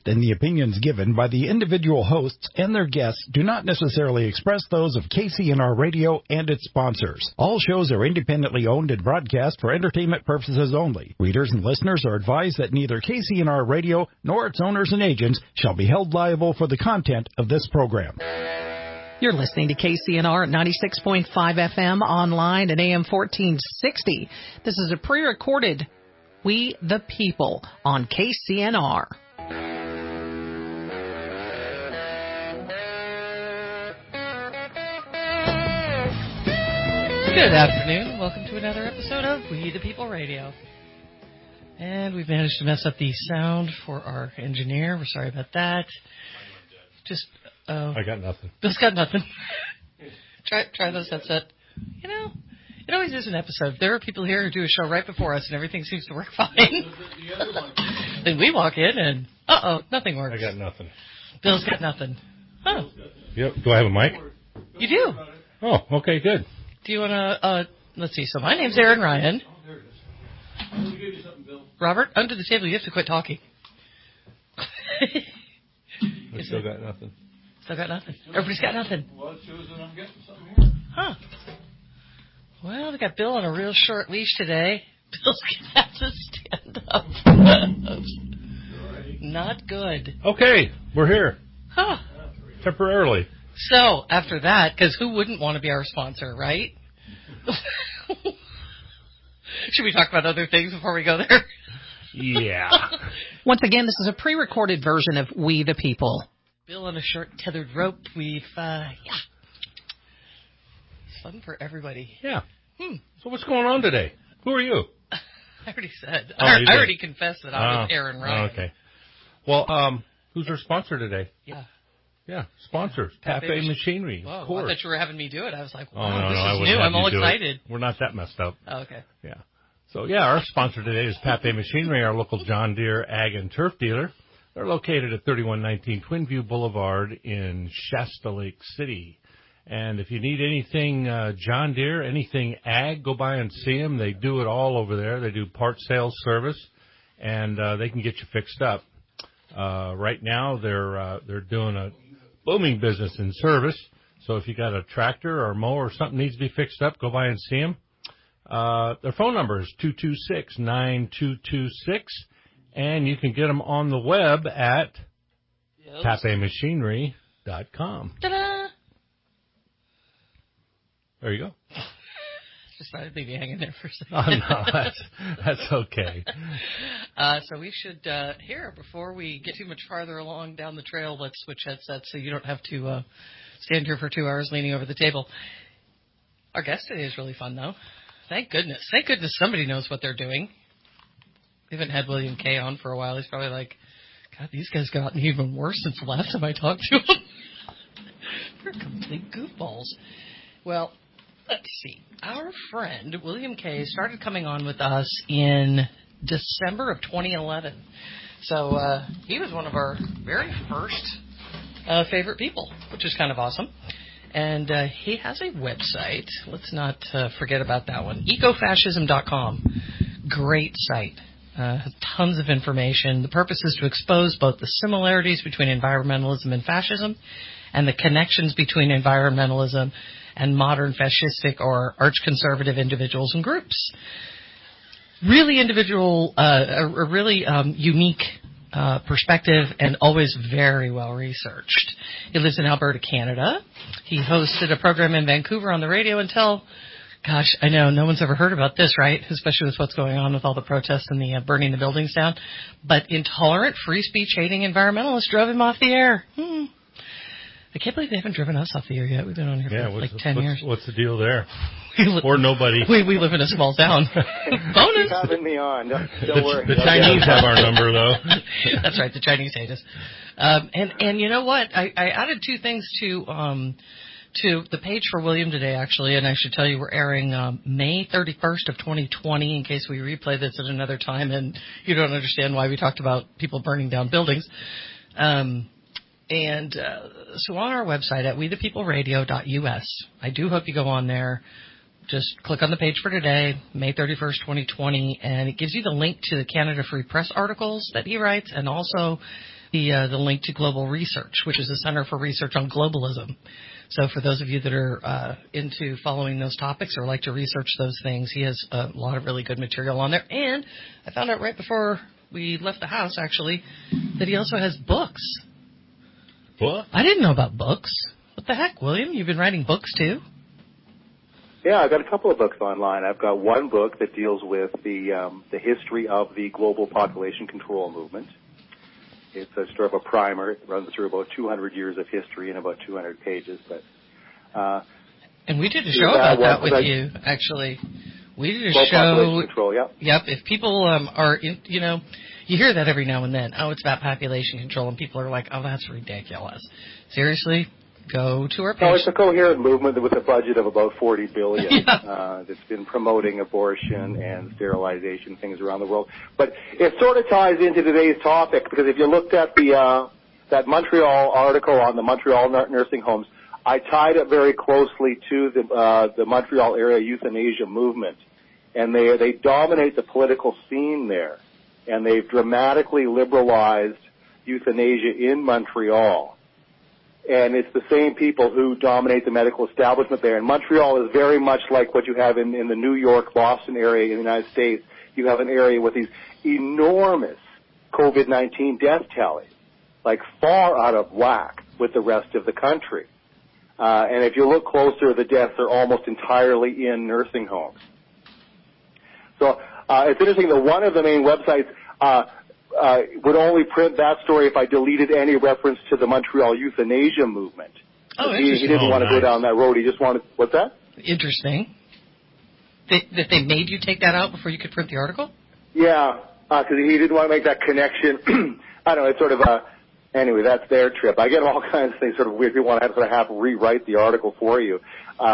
and the opinions given by the individual hosts and their guests do not necessarily express those of KCNR Radio and its sponsors. All shows are independently owned and broadcast for entertainment purposes only. Readers and listeners are advised that neither KCNR Radio nor its owners and agents shall be held liable for the content of this program. You're listening to KCNR at 96.5 FM, online at AM 1460. This is a pre-recorded We the People on KCNR. Good afternoon. Welcome to another episode of We the People Radio. And we've managed to mess up the sound for our engineer. We're sorry about that. I got nothing. Bill's got nothing. Try those headset. You know, it always is an episode. There are people here who do a show right before us, and everything seems to work fine. Then we walk in, and nothing works. I got nothing. Bill's got nothing. Oh. Yep. Do I have a mic? You do. Oh, okay, good. Do you want to? Let's see. So my name's Aaron Ryan. Robert, under the table, you have to quit talking. I still got nothing. Still got nothing. Everybody's got nothing. Well, it shows that I'm getting something here. Huh. Well, we got Bill on a real short leash today. Bill's going to have to stand up. Not good. Okay, we're here. Huh. Temporarily. So, after that, because who wouldn't want to be our sponsor, right? Should we talk about other things before we go there? Yeah. Once again, this is a pre-recorded version of We the People. Bill on a short tethered rope. It's fun for everybody. Yeah. So what's going on today? Who are you? I already said. Oh, I already confessed that I was Aaron Ryan. Okay. Well, who's our sponsor today? Yeah, sponsors. Pape Machinery. Whoa, of course. I thought you were having me do it. I was like, wow, no, this I is wouldn't new. have I'm all you do excited. it. We're not that messed up. Oh, okay. Yeah. So, our sponsor today is Pape Machinery, our local John Deere Ag and Turf dealer. They're located at 3119 Twinview Boulevard in Shasta Lake City. And if you need anything John Deere, anything ag, go by and see them. They do it all over there. They do part sales service, and they can get you fixed up. Right now, they're doing a booming business in service. So if you got a tractor or mower or something needs to be fixed up, go by and see them. Their phone number is 226-9226, and you can get them on the web at papemachinery.com. Ta-da! There you go. Just thought I'd leave you hanging there for a second. Oh, no, that's okay. So we should, here, before we get too much farther along down the trail, let's switch headsets so you don't have to stand here for 2 hours leaning over the table. Our guest today is really fun, though. Thank goodness. Thank goodness somebody knows what they're doing. We haven't had William K. on for a while. He's probably like, God, these guys gotten even worse since the last time I talked to them. They're complete goofballs. Well, let's see. Our friend, William K., started coming on with us in December of 2011. So he was one of our very first favorite people, which is kind of awesome. And he has a website. Let's not forget about that one. Ecofascism.com. Great site. Tons of information. The purpose is to expose both the similarities between environmentalism and fascism and the connections between environmentalism and modern fascistic or arch-conservative individuals and groups. Really individual, a really unique perspective and always very well researched. He lives in Alberta, Canada. He hosted a program in Vancouver on the radio until, gosh, I know no one's ever heard about this, right? Especially with what's going on with all the protests and the burning the buildings down. But intolerant, free speech hating environmentalists drove him off the air. I can't believe they haven't driven us off the air yet. We've been on here for like 10 years. What's the deal there? Or nobody. We live in a small town. Bonus. Keep having me on. Don't worry. The Chinese have our number, though. That's right. The Chinese hate us. And you know what? I added two things to the page for William today, actually, and I should tell you we're airing May 31st of 2020 in case we replay this at another time and you don't understand why we talked about people burning down buildings. So on our website at wethepeopleradio.us, I do hope you go on there. Just click on the page for today, May 31st, 2020, and it gives you the link to the Canada Free Press articles that he writes and also the link to Global Research, which is a Center for Research on Globalism. So for those of you that are into following those topics or like to research those things, he has a lot of really good material on there. And I found out right before we left the house, actually, that he also has books. What? I didn't know about books. What the heck, William? You've been writing books, too? Yeah, I've got a couple of books online. I've got one book that deals with the history of the global population control movement. It's a sort of a primer. It runs through about 200 years of history in about 200 pages. But and we did a show about that with you, actually. We did a show. Population control, yep. Yep. If people are, you hear that every now and then. Oh, it's about population control, and people are like, oh, that's ridiculous. Seriously? Go to our page. No, it's a coherent movement with a budget of about $40 billion that's been promoting abortion and sterilization things around the world. But it sort of ties into today's topic, because if you looked at that Montreal article on the Montreal nursing homes, I tied it very closely to the Montreal area euthanasia movement, and they dominate the political scene there, and they've dramatically liberalized euthanasia in Montreal. And it's the same people who dominate the medical establishment there. And Montreal is very much like what you have in the New York, Boston area in the United States. You have an area with these enormous COVID-19 death tallies, like far out of whack with the rest of the country. And if you look closer, the deaths are almost entirely in nursing homes. So it's interesting that one of the main websites would only print that story if I deleted any reference to the Montreal euthanasia movement. Oh, interesting. He didn't want to go down that road. He just wanted, what's that? Interesting. That they made you take that out before you could print the article? Yeah, because he didn't want to make that connection. I don't know, it's sort of anyway, that's their trip. I get all kinds of things sort of weird. People want to have to rewrite the article for you.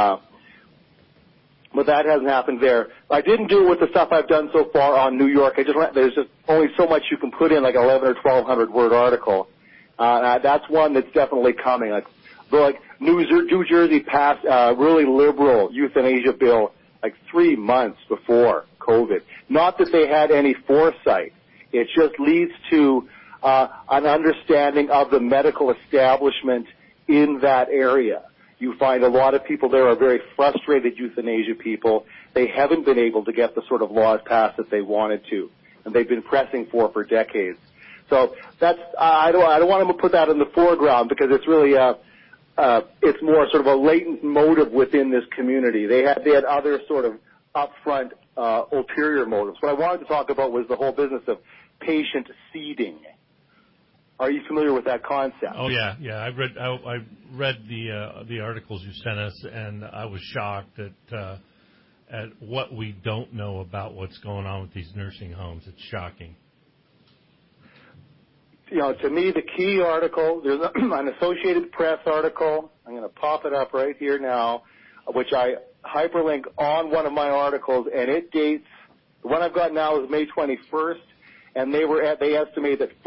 But that hasn't happened there. I didn't do it with the stuff I've done so far on New York. There's just only so much you can put in, like 11 or 1,200 word article. That's one that's definitely coming. Like New Jersey passed a really liberal euthanasia bill like 3 months before COVID. Not that they had any foresight. It just leads to an understanding of the medical establishment in that area. You find a lot of people there are very frustrated euthanasia people. They haven't been able to get the sort of laws passed that they wanted to, and they've been pressing for decades. So that's I don't want to put that in the foreground, because it's really it's more sort of a latent motive within this community. They had other sort of upfront ulterior motives. What I wanted to talk about was the whole business of patient seeding. Are you familiar with that concept? Oh yeah. I read the articles you sent us, and I was shocked at what we don't know about what's going on with these nursing homes. It's shocking. To me, the key article, there's an Associated Press article. I'm going to pop it up right here now, which I hyperlink on one of my articles, and it dates. The one I've got now is May 21st. And they estimated that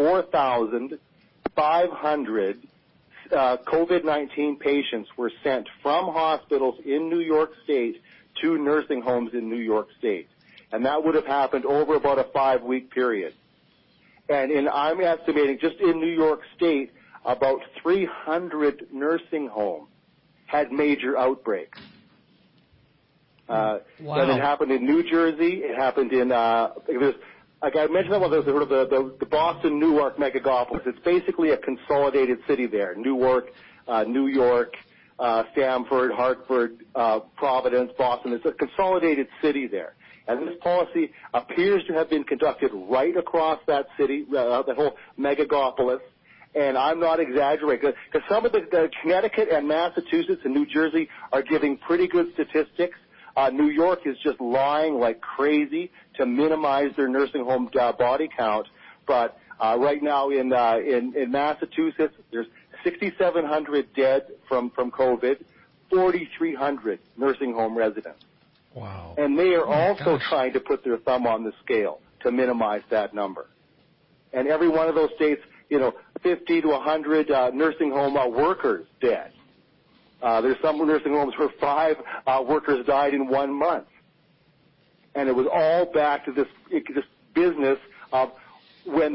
4,500 COVID-19 patients were sent from hospitals in New York State to nursing homes in New York State. And that would have happened over about a 5-week period. And I'm estimating just in New York State, about 300 nursing homes had major outbreaks. Wow. And it happened in New Jersey. It happened in like I mentioned, that was sort of the Boston Newark megagopolis. It's basically a consolidated city there. Newark, New York, Stamford, Hartford, Providence, Boston. It's a consolidated city there. And this policy appears to have been conducted right across that city, the whole megagopolis. And I'm not exaggerating, because some of the Connecticut and Massachusetts and New Jersey are giving pretty good statistics. New York is just lying like crazy to minimize their nursing home body count. But right now in Massachusetts, there's 6,700 dead from COVID, 4,300 nursing home residents. Wow. And they are also trying to put their thumb on the scale to minimize that number. And every one of those states, 50 to 100 nursing home workers dead. There's some nursing homes where 5 workers died in 1 month. And it was all back to this business of when the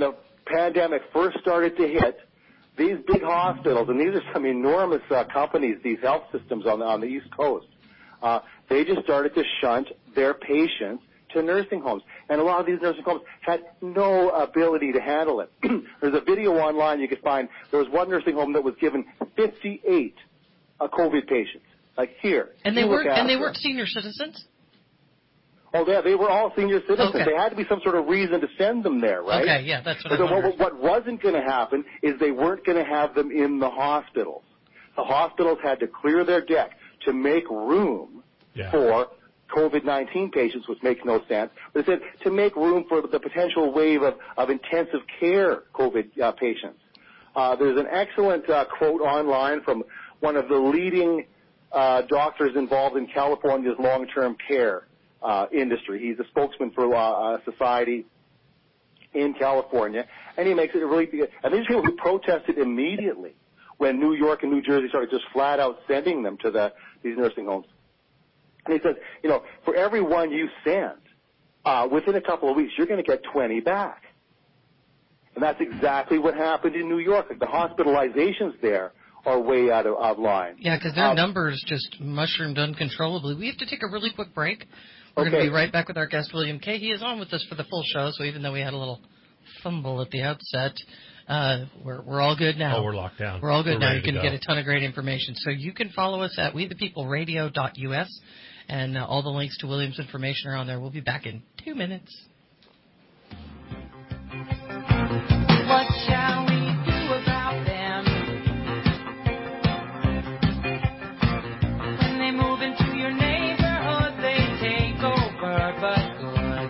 pandemic first started to hit, these big hospitals, and these are some enormous companies, these health systems on the East Coast, they just started to shunt their patients to nursing homes. And a lot of these nursing homes had no ability to handle it. There's a video online you can find. There was one nursing home that was given 58 COVID patients. Like here. And they weren't senior citizens? Oh, yeah, they were all senior citizens. Okay. There had to be some sort of reason to send them there, right? Okay, yeah, that's what but I wondered. What wasn't going to happen is they weren't going to have them in the hospitals. The hospitals had to clear their deck to make room for COVID-19 patients, which makes no sense. But they said to make room for the potential wave of intensive care COVID patients. There's an excellent quote online from one of the leading doctors involved in California's long-term care industry. He's a spokesman for a society in California, and he makes it really big. And these people who protested immediately when New York and New Jersey started just flat out sending them to these nursing homes. And he says, you know, for every one you send, within a couple of weeks, you're going to get 20 back. And that's exactly what happened in New York. Like the hospitalizations there are way out of line. Yeah, because their numbers just mushroomed uncontrollably. We have to take a really quick break. We're going to be right back with our guest, William Kay. He is on with us for the full show, so even though we had a little fumble at the outset, we're all good now. Oh, we're locked down. We're all good now. You can get a ton of great information. So you can follow us at wethepeopleradio.us, and all the links to William's information are on there. We'll be back in 2 minutes. What shall we do about them? When they move into your neighborhood, they take over, but good.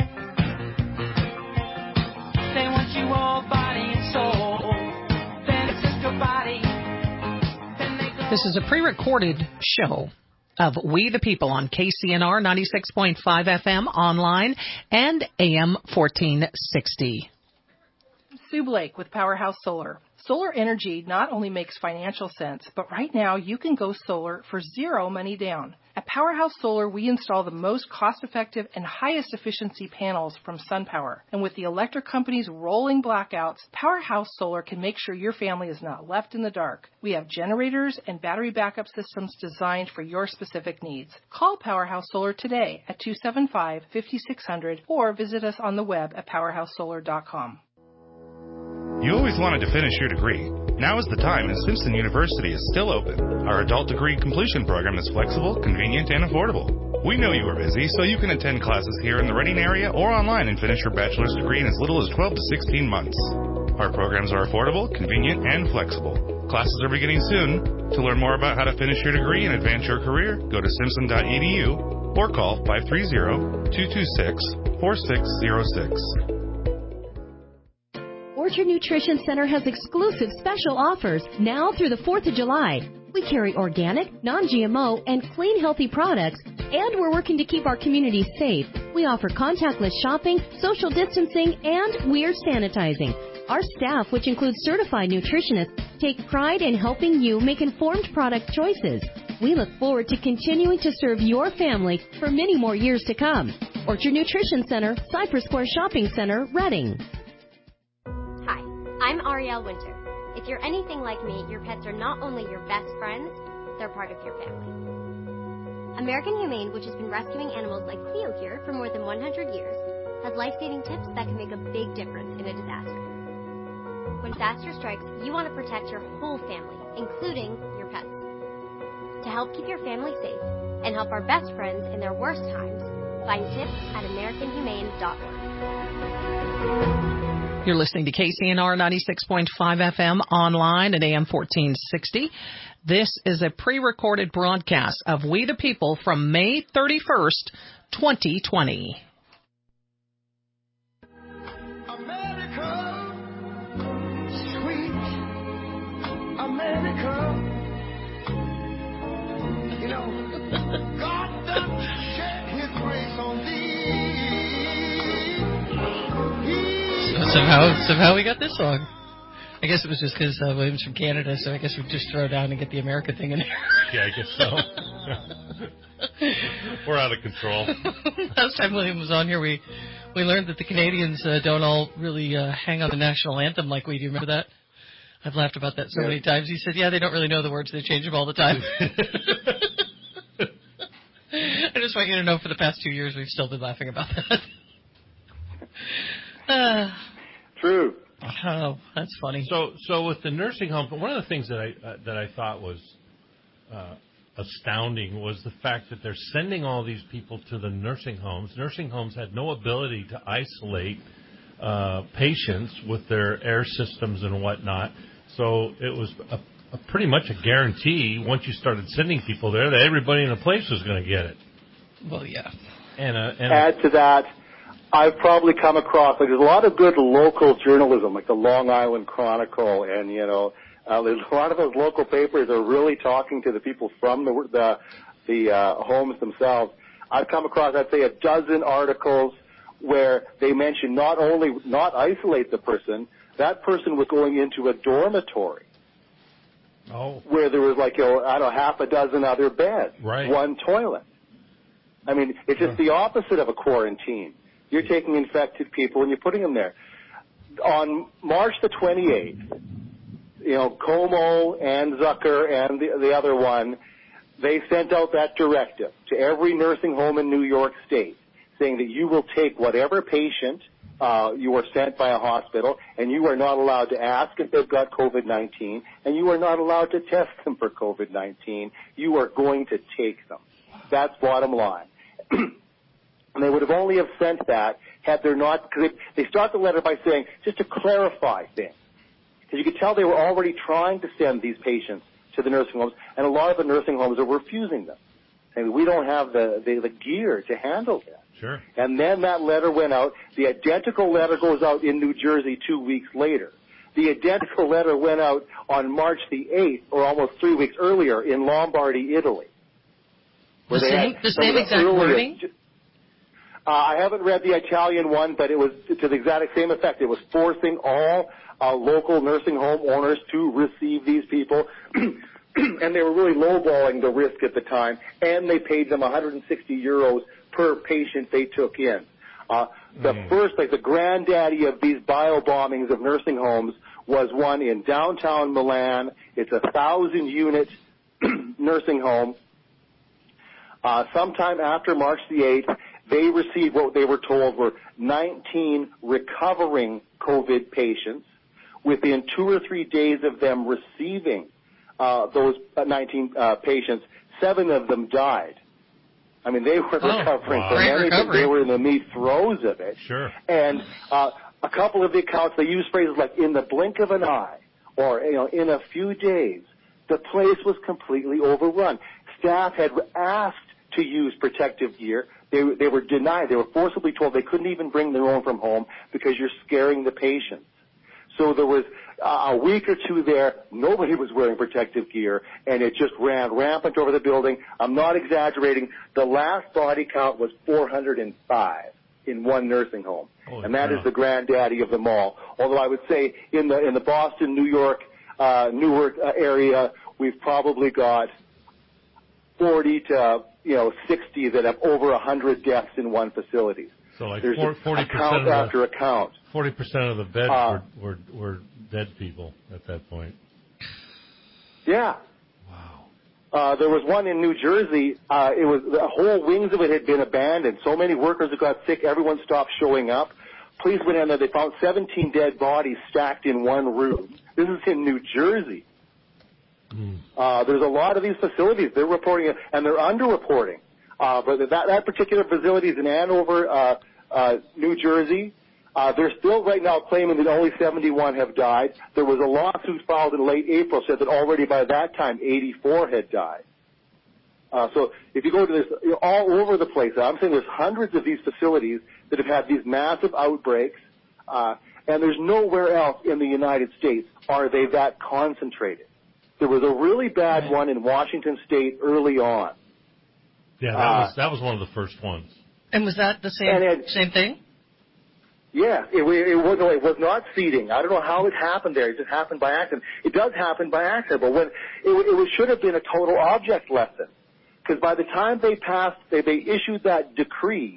They want you all body and soul. Then it's just your body. Then they go. This is a pre-recorded show of We the People on KCNR 96.5 FM online and AM 1460. Sue Blake with Powerhouse Solar. Solar energy not only makes financial sense, but right now you can go solar for zero money down. At Powerhouse Solar, we install the most cost-effective and highest efficiency panels from SunPower. And with the electric company's rolling blackouts, Powerhouse Solar can make sure your family is not left in the dark. We have generators and battery backup systems designed for your specific needs. Call Powerhouse Solar today at 275-5600 or visit us on the web at powerhousesolar.com. You always wanted to finish your degree. Now is the time, and Simpson University is still open. Our adult degree completion program is flexible, convenient, and affordable. We know you are busy, so you can attend classes here in the Reading area or online and finish your bachelor's degree in as little as 12 to 16 months. Our programs are affordable, convenient, and flexible. Classes are beginning soon. To learn more about how to finish your degree and advance your career, go to simpson.edu or call 530-226-4606. Orchard Nutrition Center has exclusive special offers now through the 4th of July. We carry organic, non-GMO, and clean, healthy products, and we're working to keep our community safe. We offer contactless shopping, social distancing, and we're sanitizing. Our staff, which includes certified nutritionists, take pride in helping you make informed product choices. We look forward to continuing to serve your family for many more years to come. Orchard Nutrition Center, Cypress Square Shopping Center, Reading. I'm Arielle Winter. If you're anything like me, your pets are not only your best friends, they're part of your family. American Humane, which has been rescuing animals like Cleo here for more than 100 years, has life-saving tips that can make a big difference in a disaster. When disaster strikes, you want to protect your whole family, including your pets. To help keep your family safe and help our best friends in their worst times, find tips at AmericanHumane.org. You're listening to KCNR 96.5 FM online at AM 1460. This is a pre-recorded broadcast of We the People from May 31st, 2020. America, sweet America. You know, God does shed His grace on thee. Somehow we got this song. I guess it was just because William's from Canada, so I guess we'd just throw down and get the America thing in there. Yeah, I guess so. We're out of control. Last time William was on here, we We learned that the Canadians don't all really hang on the national anthem like we do. Remember that? I've laughed about that so many times. He said, yeah, they don't really know the words. They change them all the time. I just want you to know for the past 2 years we've still been laughing about that. True. Oh, that's funny. So with the nursing home, one of the things that I thought was astounding was the fact that they're sending all these people to the nursing homes. Nursing homes had no ability to isolate patients with their air systems and whatnot. So it was pretty much a guarantee once you started sending people there that everybody in the place was going to get it. Well, yeah. Add to that, I've probably come across, like, there's a lot of good local journalism, like the Long Island Chronicle, and, there's a lot of those local papers are really talking to the people from the homes themselves. I've come across, I'd say, a dozen articles where they mention not isolate the person, that person was going into a dormitory. Oh. Where there was half a dozen other beds, one toilet. I mean, it's just the opposite of a quarantine. You're taking infected people and you're putting them there. On March the 28th, Como and Zucker and the other one, they sent out that directive to every nursing home in New York State saying that you will take whatever patient you are sent by a hospital, and you are not allowed to ask if they've got COVID-19, and you are not allowed to test them for COVID-19. You are going to take them. That's bottom line. And they would have only have sent that had there not, because they start the letter by saying, just to clarify things. Because you could tell they were already trying to send these patients to the nursing homes, and a lot of the nursing homes are refusing them. Saying, we don't have the gear to handle that. Sure. And then that letter went out. The identical letter goes out in New Jersey 2 weeks later. The identical letter went out on March the 8th, or almost 3 weeks earlier, in Lombardy, Italy. The same exact wording? I haven't read the Italian one, but it was to the exact same effect. It was forcing all local nursing home owners to receive these people. And they were really lowballing the risk at the time, and they paid them 160 euros per patient they took in. The first, the granddaddy of these bio bombings of nursing homes was one in downtown Milan. It's a 1,000-unit nursing home. Sometime after March the 8th, they received what they were told were 19 recovering COVID patients. Within 2 or 3 days of them receiving those 19 patients, 7 of them died. I mean, they were recovering from anything. They were in the meat throes of it. Sure. And a couple of the accounts, they use phrases like in the blink of an eye or, in a few days. The place was completely overrun. Staff had asked to use protective gear. They were denied. They were forcibly told they couldn't even bring their own from home because you're scaring the patients. So there was a week or two there, nobody was wearing protective gear, and it just ran rampant over the building. I'm not exaggerating. The last body count was 405 in one nursing home. And that is the granddaddy of them all. Although I would say in the Boston, New York, Newark area, we've probably got 40 to 60 that have over 100 deaths in one facility. So like there's 40% account after account. 40% of the beds were dead people at that point. Yeah. Wow. There was one in New Jersey. It was the whole wings of it had been abandoned. So many workers had got sick. Everyone stopped showing up. Police went in there. They found 17 dead bodies stacked in one room. This is in New Jersey. There's a lot of these facilities. They're reporting, and they're underreporting. But that particular facility is in Andover, New Jersey. They're still right now claiming that only 71 have died. There was a lawsuit filed in late April said that already by that time 84 had died. So if you go to this, all over the place, I'm saying there's hundreds of these facilities that have had these massive outbreaks, and there's nowhere else in the United States are they that concentrated. There was a really bad one in Washington State early on. Yeah, that was one of the first ones. And was that the same thing? Yeah, it was not seeding. I don't know how it happened there. It just happened by accident. It does happen by accident, but when it should have been a total object lesson. Because by the time they issued that decree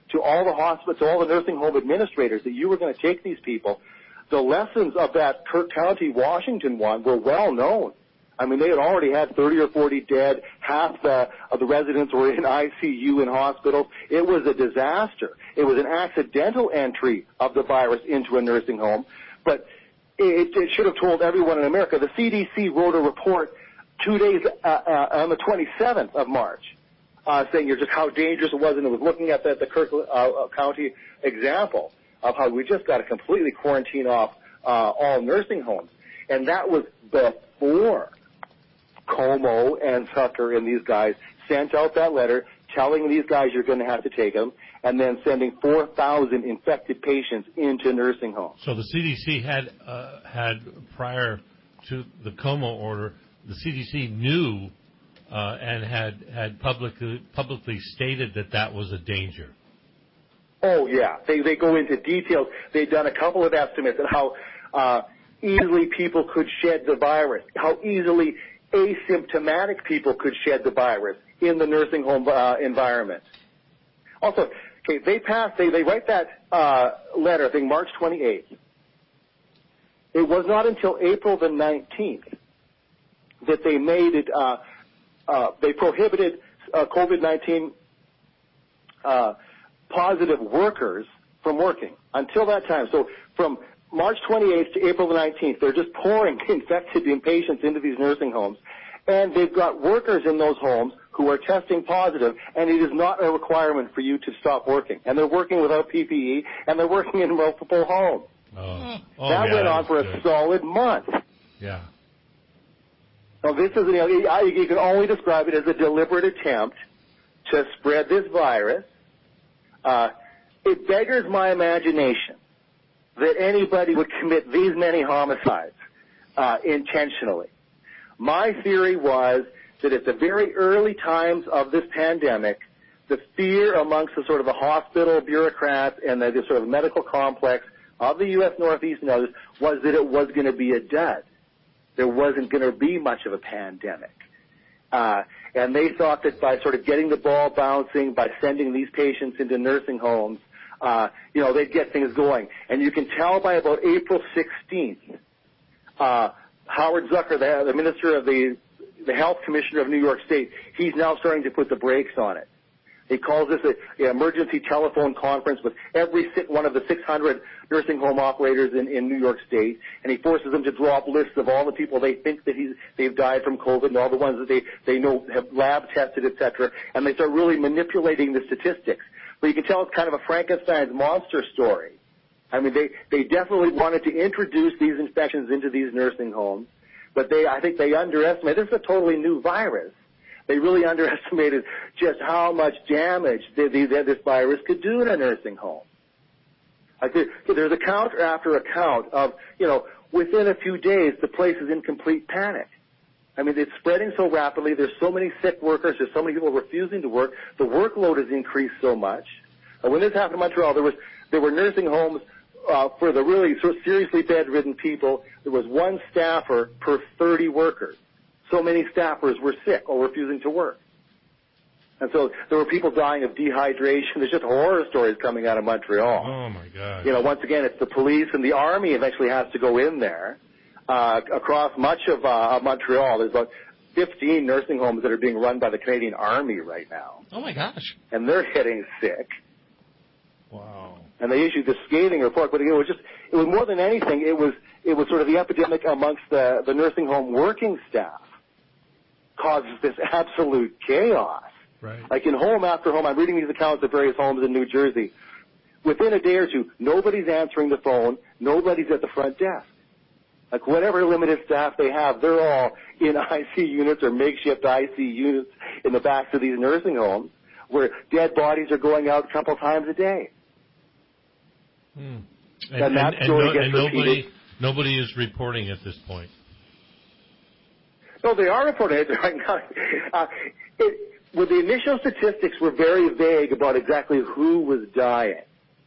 to all the hospitals, to all the nursing home administrators that you were going to take these people. The lessons of that Kirk County, Washington one were well known. I mean, they had already had 30 or 40 dead. Half of the residents were in ICU in hospitals. It was a disaster. It was an accidental entry of the virus into a nursing home. But it should have told everyone in America. The CDC wrote a report 2 days on the 27th of March saying just how dangerous it was, and it was looking at the Kirk County example of how we just got to completely quarantine off all nursing homes. And that was before Como and Zucker and these guys sent out that letter telling these guys you're going to have to take them, and then sending 4,000 infected patients into nursing homes. So the CDC had prior to the Como order, the CDC knew and had publicly stated that was a danger. Oh yeah, they go into details. They've done a couple of estimates on how easily people could shed the virus, how easily asymptomatic people could shed the virus in the nursing home environment. Also, okay, they write that letter, I think March 28th. It was not until April the 19th that they made it, they prohibited COVID-19 positive workers from working until that time. So from March 28th to April the 19th, they're just pouring infected patients into these nursing homes, and they've got workers in those homes who are testing positive, and it is not a requirement for you to stop working. And they're working without PPE, and they're working in multiple homes. That went on for a solid month. Yeah. So this is, you can only describe it as a deliberate attempt to spread this virus. It beggars my imagination that anybody would commit these many homicides intentionally. My theory was that at the very early times of this pandemic, the fear amongst the sort of the hospital bureaucrats and the sort of medical complex of the U.S. Northeast and others was that it was going to be a dud. There wasn't going to be much of a pandemic. And they thought that by sort of getting the ball bouncing, by sending these patients into nursing homes, they'd get things going. And you can tell by about April 16th, Howard Zucker, the minister of the health commissioner of New York State, he's now starting to put the brakes on it. He calls this an emergency telephone conference with every one of the 600 nursing home operators in New York State, and he forces them to draw up lists of all the people they think that they've died from COVID and all the ones that they know have lab tested, etc., and they start really manipulating the statistics. But you can tell it's kind of a Frankenstein's monster story. I mean, they definitely wanted to introduce these infections into these nursing homes, but I think they underestimated. This is a totally new virus. They really underestimated just how much damage this virus could do in a nursing home. Like there's account after account of, within a few days, the place is in complete panic. I mean, it's spreading so rapidly. There's so many sick workers. There's so many people refusing to work. The workload has increased so much. When this happened in Montreal, there were nursing homes for the really sort of seriously bedridden people. There was one staffer per 30 workers. So many staffers were sick or refusing to work. And so there were people dying of dehydration. There's just horror stories coming out of Montreal. Oh, my God. Once again, it's the police and the army eventually has to go in there. Across much of Montreal, there's about 15 nursing homes that are being run by the Canadian Army right now. Oh, my gosh. And they're getting sick. Wow. And they issued this scathing report, but it was more than anything, it was sort of the epidemic amongst the nursing home working staff causes this absolute chaos. Right. Like in home after home, I'm reading these accounts of various homes in New Jersey. Within a day or two, nobody's answering the phone, nobody's at the front desk. Like whatever limited staff they have, they're all in IC units or makeshift IC units in the backs of these nursing homes where dead bodies are going out a couple times a day. And that story gets repeated. Nobody is reporting at this point. No, they are reporting it right now. The initial statistics were very vague about exactly who was dying.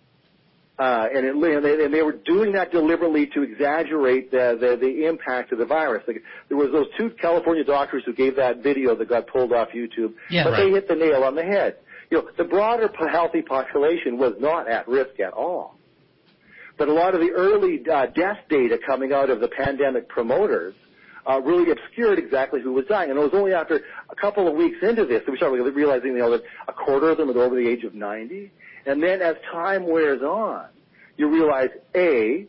And they were doing that deliberately to exaggerate the impact of the virus. Like, there was those two California doctors who gave that video that got pulled off YouTube, but they hit the nail on the head. the broader healthy population was not at risk at all. But a lot of the early death data coming out of the pandemic promoters really obscured exactly who was dying. And it was only after a couple of weeks into this that we started realizing, that a quarter of them were over the age of 90. And then as time wears on, you realize, A,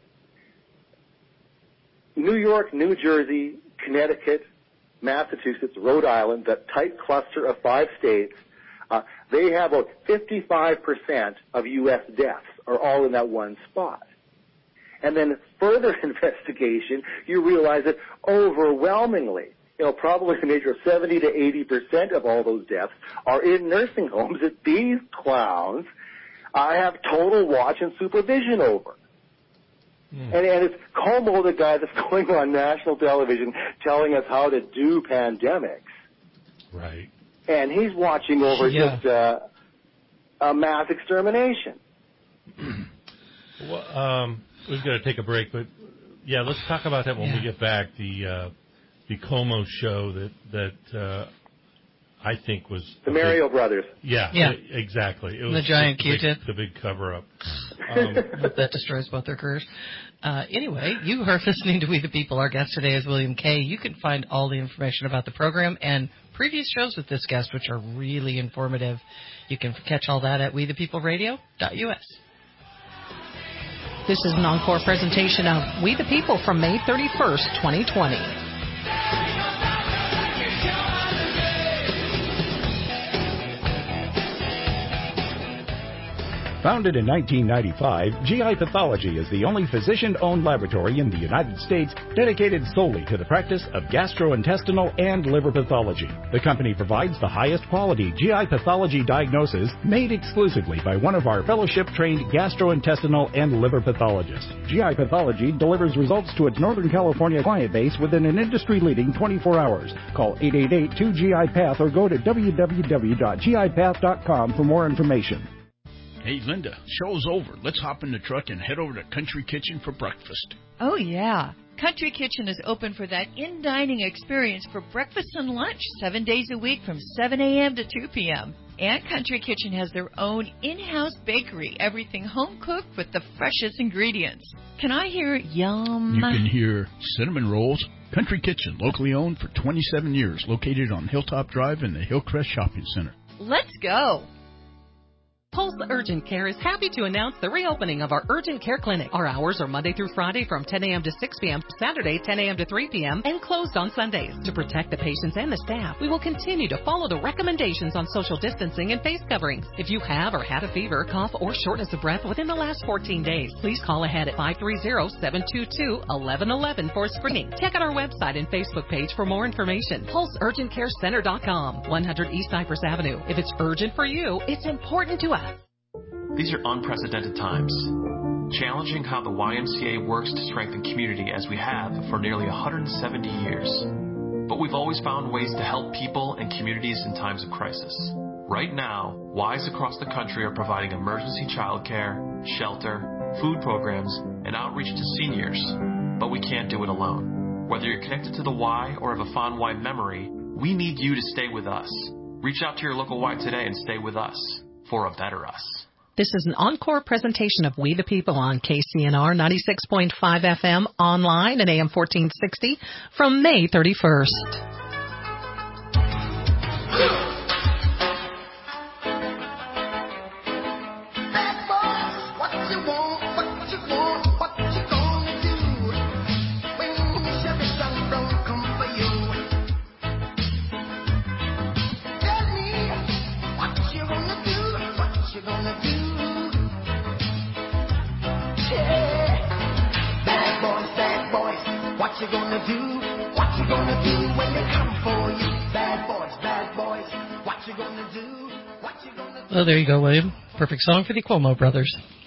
New York, New Jersey, Connecticut, Massachusetts, Rhode Island, that tight cluster of 5 states, they have about 55% of U.S. deaths are all in that one spot. And then further investigation, you realize that overwhelmingly, probably in the nature of 70 to 80% of all those deaths are in nursing homes that these clowns have total watch and supervision over. And it's Cuomo, the guy that's going on national television telling us how to do pandemics. Right. And he's watching over just a mass extermination. Well, we've got to take a break, but let's talk about that when we get back. The Cuomo show that I think was the Mario Brothers. Yeah, exactly. It was the giant Q-tip, the big cover-up. That destroys both their careers. Anyway, you are listening to We the People. Our guest today is William Kaye. You can find all the information about the program and previous shows with this guest, which are really informative. You can catch all that at wethepeopleradio.us. This is an encore presentation of We the People from May 31st, 2020. Founded in 1995, GI Pathology is the only physician-owned laboratory in the United States dedicated solely to the practice of gastrointestinal and liver pathology. The company provides the highest quality GI pathology diagnosis made exclusively by one of our fellowship-trained gastrointestinal and liver pathologists. GI Pathology delivers results to its Northern California client base within an industry-leading 24 hours. Call 888-2GI-PATH or go to www.gipath.com for more information. Hey, Linda, show's over. Let's hop in the truck and head over to Country Kitchen for breakfast. Oh, yeah. Country Kitchen is open for that in-dining experience for breakfast and lunch 7 days a week from 7 a.m. to 2 p.m. And Country Kitchen has their own in-house bakery, everything home-cooked with the freshest ingredients. Can I hear yum? You can hear cinnamon rolls. Country Kitchen, locally owned for 27 years, located on Hilltop Drive in the Hillcrest Shopping Center. Let's go. Pulse Urgent Care is happy to announce the reopening of our Urgent Care Clinic. Our hours are Monday through Friday from 10 a.m. to 6 p.m., Saturday 10 a.m. to 3 p.m., and closed on Sundays. To protect the patients and the staff, we will continue to follow the recommendations on social distancing and face coverings. If you have or had a fever, cough, or shortness of breath within the last 14 days, please call ahead at 530-722-1111 for screening. Check out our website and Facebook page for more information. PulseUrgentCareCenter.com, 100 East Cypress Avenue. If it's urgent for you, it's important to us. These are unprecedented times, challenging how the YMCA works to strengthen community as we have for nearly 170 years. But we've always found ways to help people and communities in times of crisis. Right now, Ys across the country are providing emergency childcare, shelter, food programs, and outreach to seniors. But we can't do it alone. Whether you're connected to the Y or have a fond Y memory, we need you to stay with us. Reach out to your local Y today and stay with us for a better us. This is an encore presentation of We the People on KCNR 96.5 FM, online at AM 1460 from May 31st. What you gonna do? What you gonna do when they come for you? Bad boys, what you gonna do? What you gonna do? Well, there you go, William. Perfect song for the Cuomo brothers.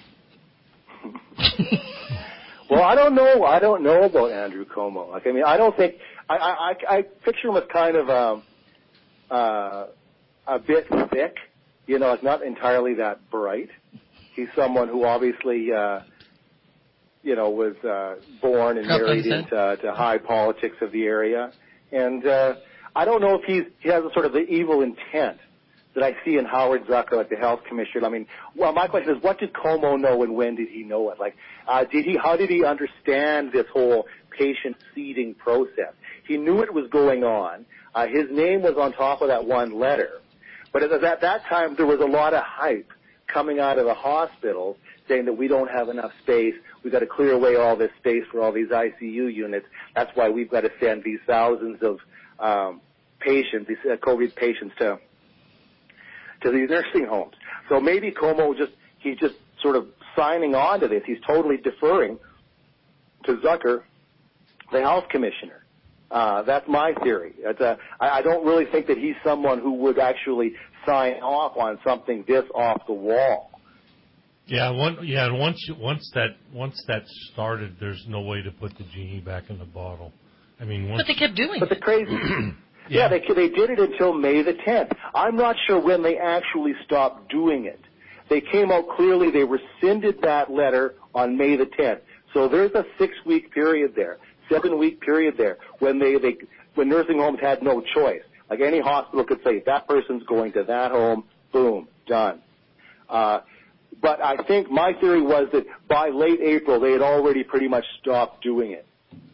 Well, I don't know about Andrew Cuomo. Like, I mean, I don't think I picture him as kind of a bit thick. You know, it's not entirely that bright. He's someone who obviously was born and married into high politics of the area. And I don't know if he has a sort of the evil intent that I see in Howard Zucker, like the health commissioner. I mean, well, my question is, what did Como know and when did he know it? Like, how did he understand this whole patient seeding process? He knew it was going on. His name was on top of that one letter. But at that time, there was a lot of hype coming out of the hospitals saying that we don't have enough space. We've got to clear away all this space for all these ICU units. That's why we've got to send these thousands of patients, these COVID patients to these nursing homes. So maybe Como he's just sort of signing on to this. He's totally deferring to Zucker, the health commissioner. That's my theory. I don't really think that he's someone who would actually sign off on something this off the wall. Yeah, and once that started, there's no way to put the genie back in the bottle. I mean, but they kept doing it. But the crazy. Yeah, they did it until May the 10th. I'm not sure when they actually stopped doing it. They came out clearly. They rescinded that letter on May the 10th. So there's a 6-week period there, 7-week period there when when nursing homes had no choice. Like any hospital could say, that person's going to that home, boom, done. But I think my theory was that by late April, they had already pretty much stopped doing it.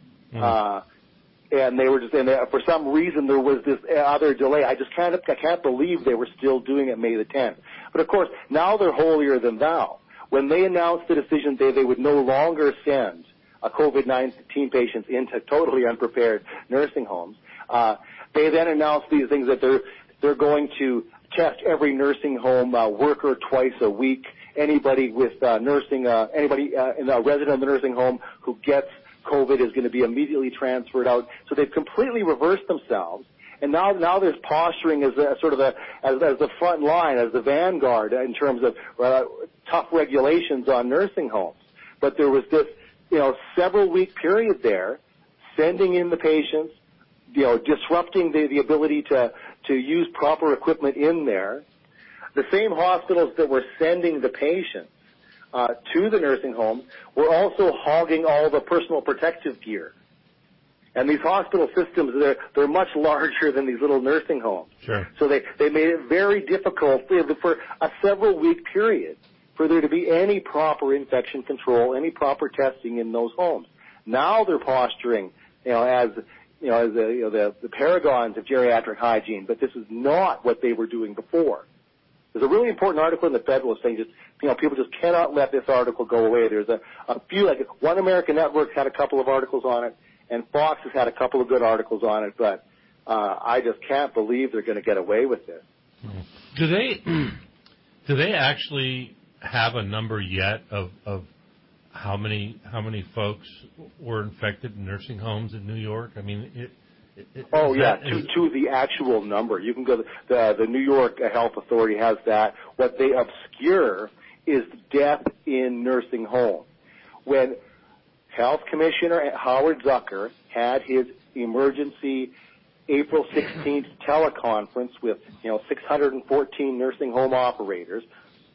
And they were for some reason there was this other delay. I can't believe they were still doing it May the 10th. But of course, now they're holier than thou. When they announced the decision they would no longer send COVID-19 patients into totally unprepared nursing homes, they then announced these things that they're going to test every nursing home worker twice a week. Anybody with anybody in a resident of the nursing home who gets COVID is going to be immediately transferred out. So they've completely reversed themselves, and now there's posturing as a, sort of as the front line, as the vanguard in terms of tough regulations on nursing homes. But there was this, several week period there, sending in the patients, disrupting the ability to use proper equipment in there. The same hospitals that were sending the patients to the nursing homes were also hogging all the personal protective gear. And these hospital systems, they're much larger than these little nursing homes. Sure. So they made it very difficult for a several-week period for there to be any proper infection control, any proper testing in those homes. Now they're posturing, as the paragons of geriatric hygiene, but this is not what they were doing before. There's a really important article in the Federalist saying people just cannot let this article go away. There's a few, like One American Network had a couple of articles on it, and Fox has had a couple of good articles on it, but I just can't believe they're going to get away with this. Do they actually have a number yet of how many folks were infected in nursing homes in New York? I mean, to the actual number. You can go to the New York Health Authority has that. What they obscure is death in nursing homes. When Health Commissioner Howard Zucker had his emergency April 16th teleconference with 614 nursing home operators,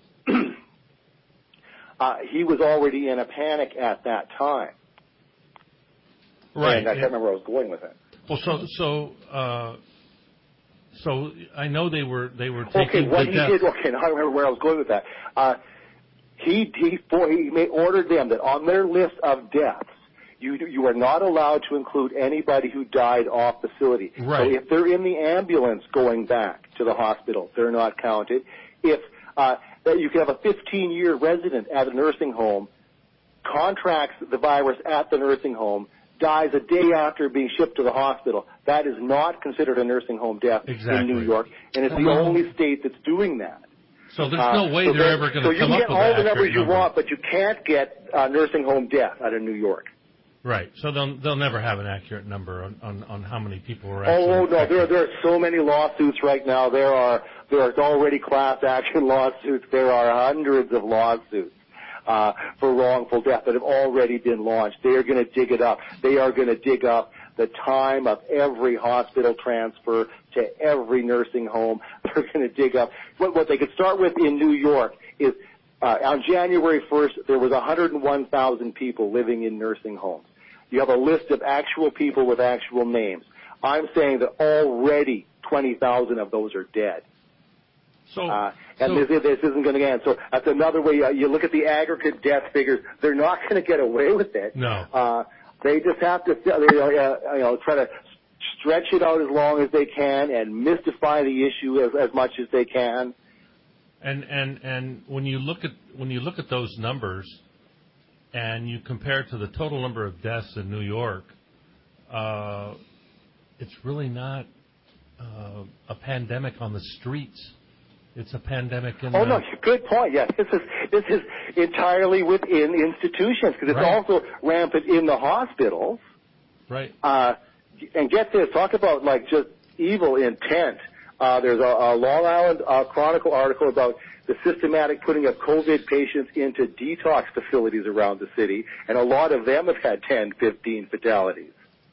he was already in a panic at that time. Right. And I can't remember where I was going with it. Well, so I know they were taking now I remember where I was going with that. He ordered them that on their list of deaths, you are not allowed to include anybody who died off facility. Right. So if they're in the ambulance going back to the hospital, they're not counted. If you can have a 15-year resident at a nursing home, contracts the virus at the nursing home, dies a day after being shipped to the hospital. That is not considered a nursing home death in New York, and it's the only state that's doing that. So there's no way they're ever going to come up with an accurate number. So you can get all the numbers you want, but you can't get nursing home death out of New York. Right. So they'll never have an accurate number on how many people were actually infected. No, there are so many lawsuits right now. There are already class action lawsuits. There are hundreds of lawsuits for wrongful death that have already been launched. They are going to dig it up. They are going to dig up the time of every hospital transfer to every nursing home. They're going to dig up. What they could start with in New York is on January 1st, there was 101,000 people living in nursing homes. You have a list of actual people with actual names. I'm saying that already 20,000 of those are dead. This isn't going to end. So that's another way. You look at the aggregate death figures; they're not going to get away with it. No. They just have to, try to stretch it out as long as they can and mystify the issue as much as they can. And when you look at those numbers, and you compare it to the total number of deaths in New York, it's really not a pandemic on the streets. It's a pandemic in Oh, no, good point. Yes, this is entirely within institutions because it's also rampant in the hospitals. Right. And get this, talk about like just evil intent. There's a Long Island Chronicle article about the systematic putting of COVID patients into detox facilities around the city, and a lot of them have had 10, 15 fatalities.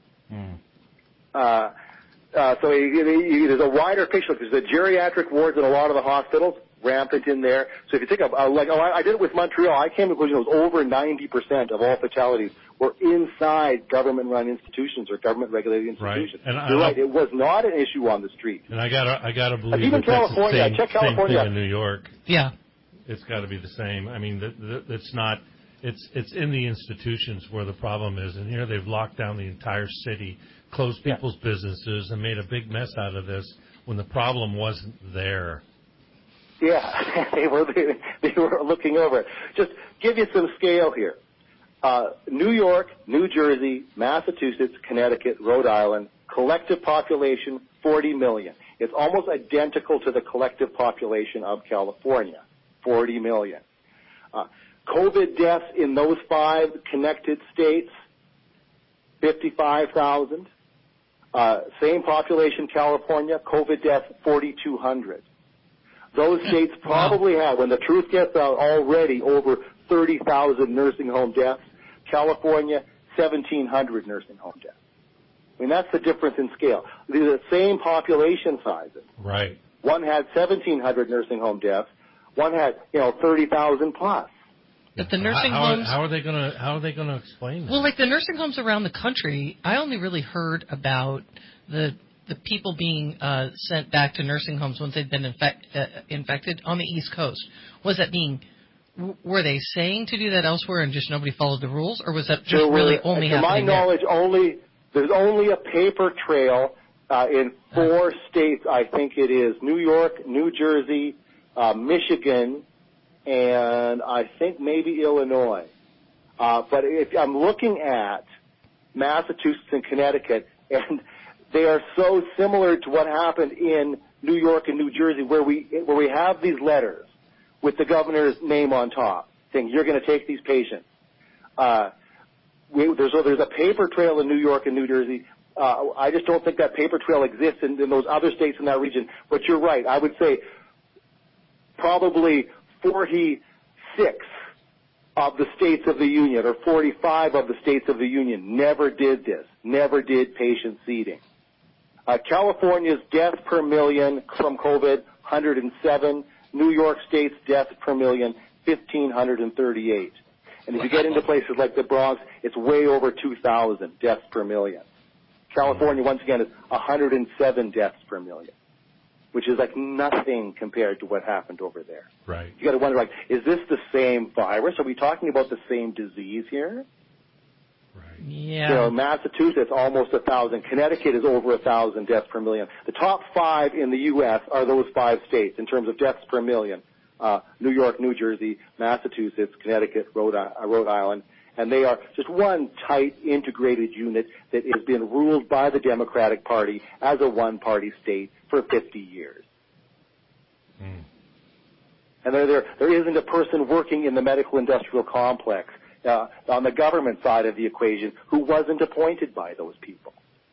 So there's a wider picture. There's the geriatric wards in a lot of the hospitals, rampant in there. So if you think of, I did it with Montreal. I came to the conclusion it was over 90% of all fatalities were inside government-run institutions or government-regulated institutions. Right. You're right. It was not an issue on the street. And I gotta believe even that California. that's the Check California. same thing in New York. Yeah. It's got to be the same. I mean, it's not. It's in the institutions where the problem is, and here they've locked down the entire city, closed people's businesses, and made a big mess out of this when the problem wasn't there. Yeah, they were looking over it. Just give you some scale here. New York, New Jersey, Massachusetts, Connecticut, Rhode Island, collective population 40 million. It's almost identical to the collective population of California, 40 million. COVID deaths in those 5 connected states, 55,000. Same population, California, COVID deaths, 4,200. Those states probably have, when the truth gets out, already over 30,000 nursing home deaths. California, 1,700 nursing home deaths. I mean, that's the difference in scale. These are the same population sizes. Right. One had 1,700 nursing home deaths. One had, 30,000 plus. But the nursing homes. How are they going to explain that? Well, like the nursing homes around the country, I only really heard about the people being sent back to nursing homes once they'd been infected on the East Coast. Were they saying to do that elsewhere and just nobody followed the rules, or was that just really only happening there? To my knowledge, there's only a paper trail in 4 states. I think it is New York, New Jersey, Michigan, and I think maybe Illinois. But if I'm looking at Massachusetts and Connecticut, and they are so similar to what happened in New York and New Jersey, where we have these letters with the governor's name on top, saying you're going to take these patients. There's a paper trail in New York and New Jersey. I just don't think that paper trail exists in those other states in that region. But you're right. I would say probably 46 of the states of the Union, or 45 of the states of the Union, never did this, never did patient seeding. California's deaths per million from COVID, 107. New York State's deaths per million, 1,538. And if you get into places like the Bronx, it's way over 2,000 deaths per million. California, once again, is 107 deaths per million, which is like nothing compared to what happened over there. Right. You got to wonder, is this the same virus? Are we talking about the same disease here? Right. Yeah. Massachusetts, almost 1,000. Connecticut is over 1,000 deaths per million. The top 5 in the U.S. are those 5 states in terms of deaths per million. New York, New Jersey, Massachusetts, Connecticut, Rhode Island. And they are just one tight, integrated unit that has been ruled by the Democratic Party as a one-party state for 50 years. And there isn't a person working in the medical industrial complex on the government side of the equation who wasn't appointed by those people.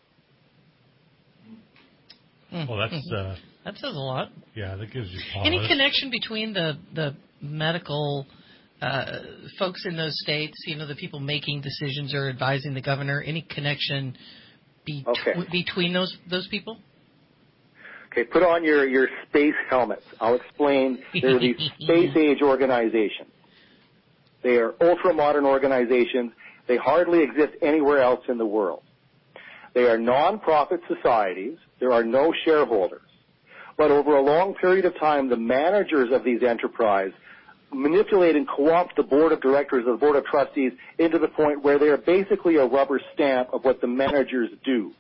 Well, that says a lot. Yeah, that gives you pause. Any connection between the medical folks in those states, the people making decisions or advising the governor, any connection between those people? Okay, put on your space helmets. I'll explain. They're these space-age organizations. They are ultra-modern organizations. They hardly exist anywhere else in the world. They are non-profit societies. There are no shareholders. but over a long period of time, the managers of these enterprises manipulate and co-opt the board of directors or the board of trustees into the point where they are basically a rubber stamp of what the managers do.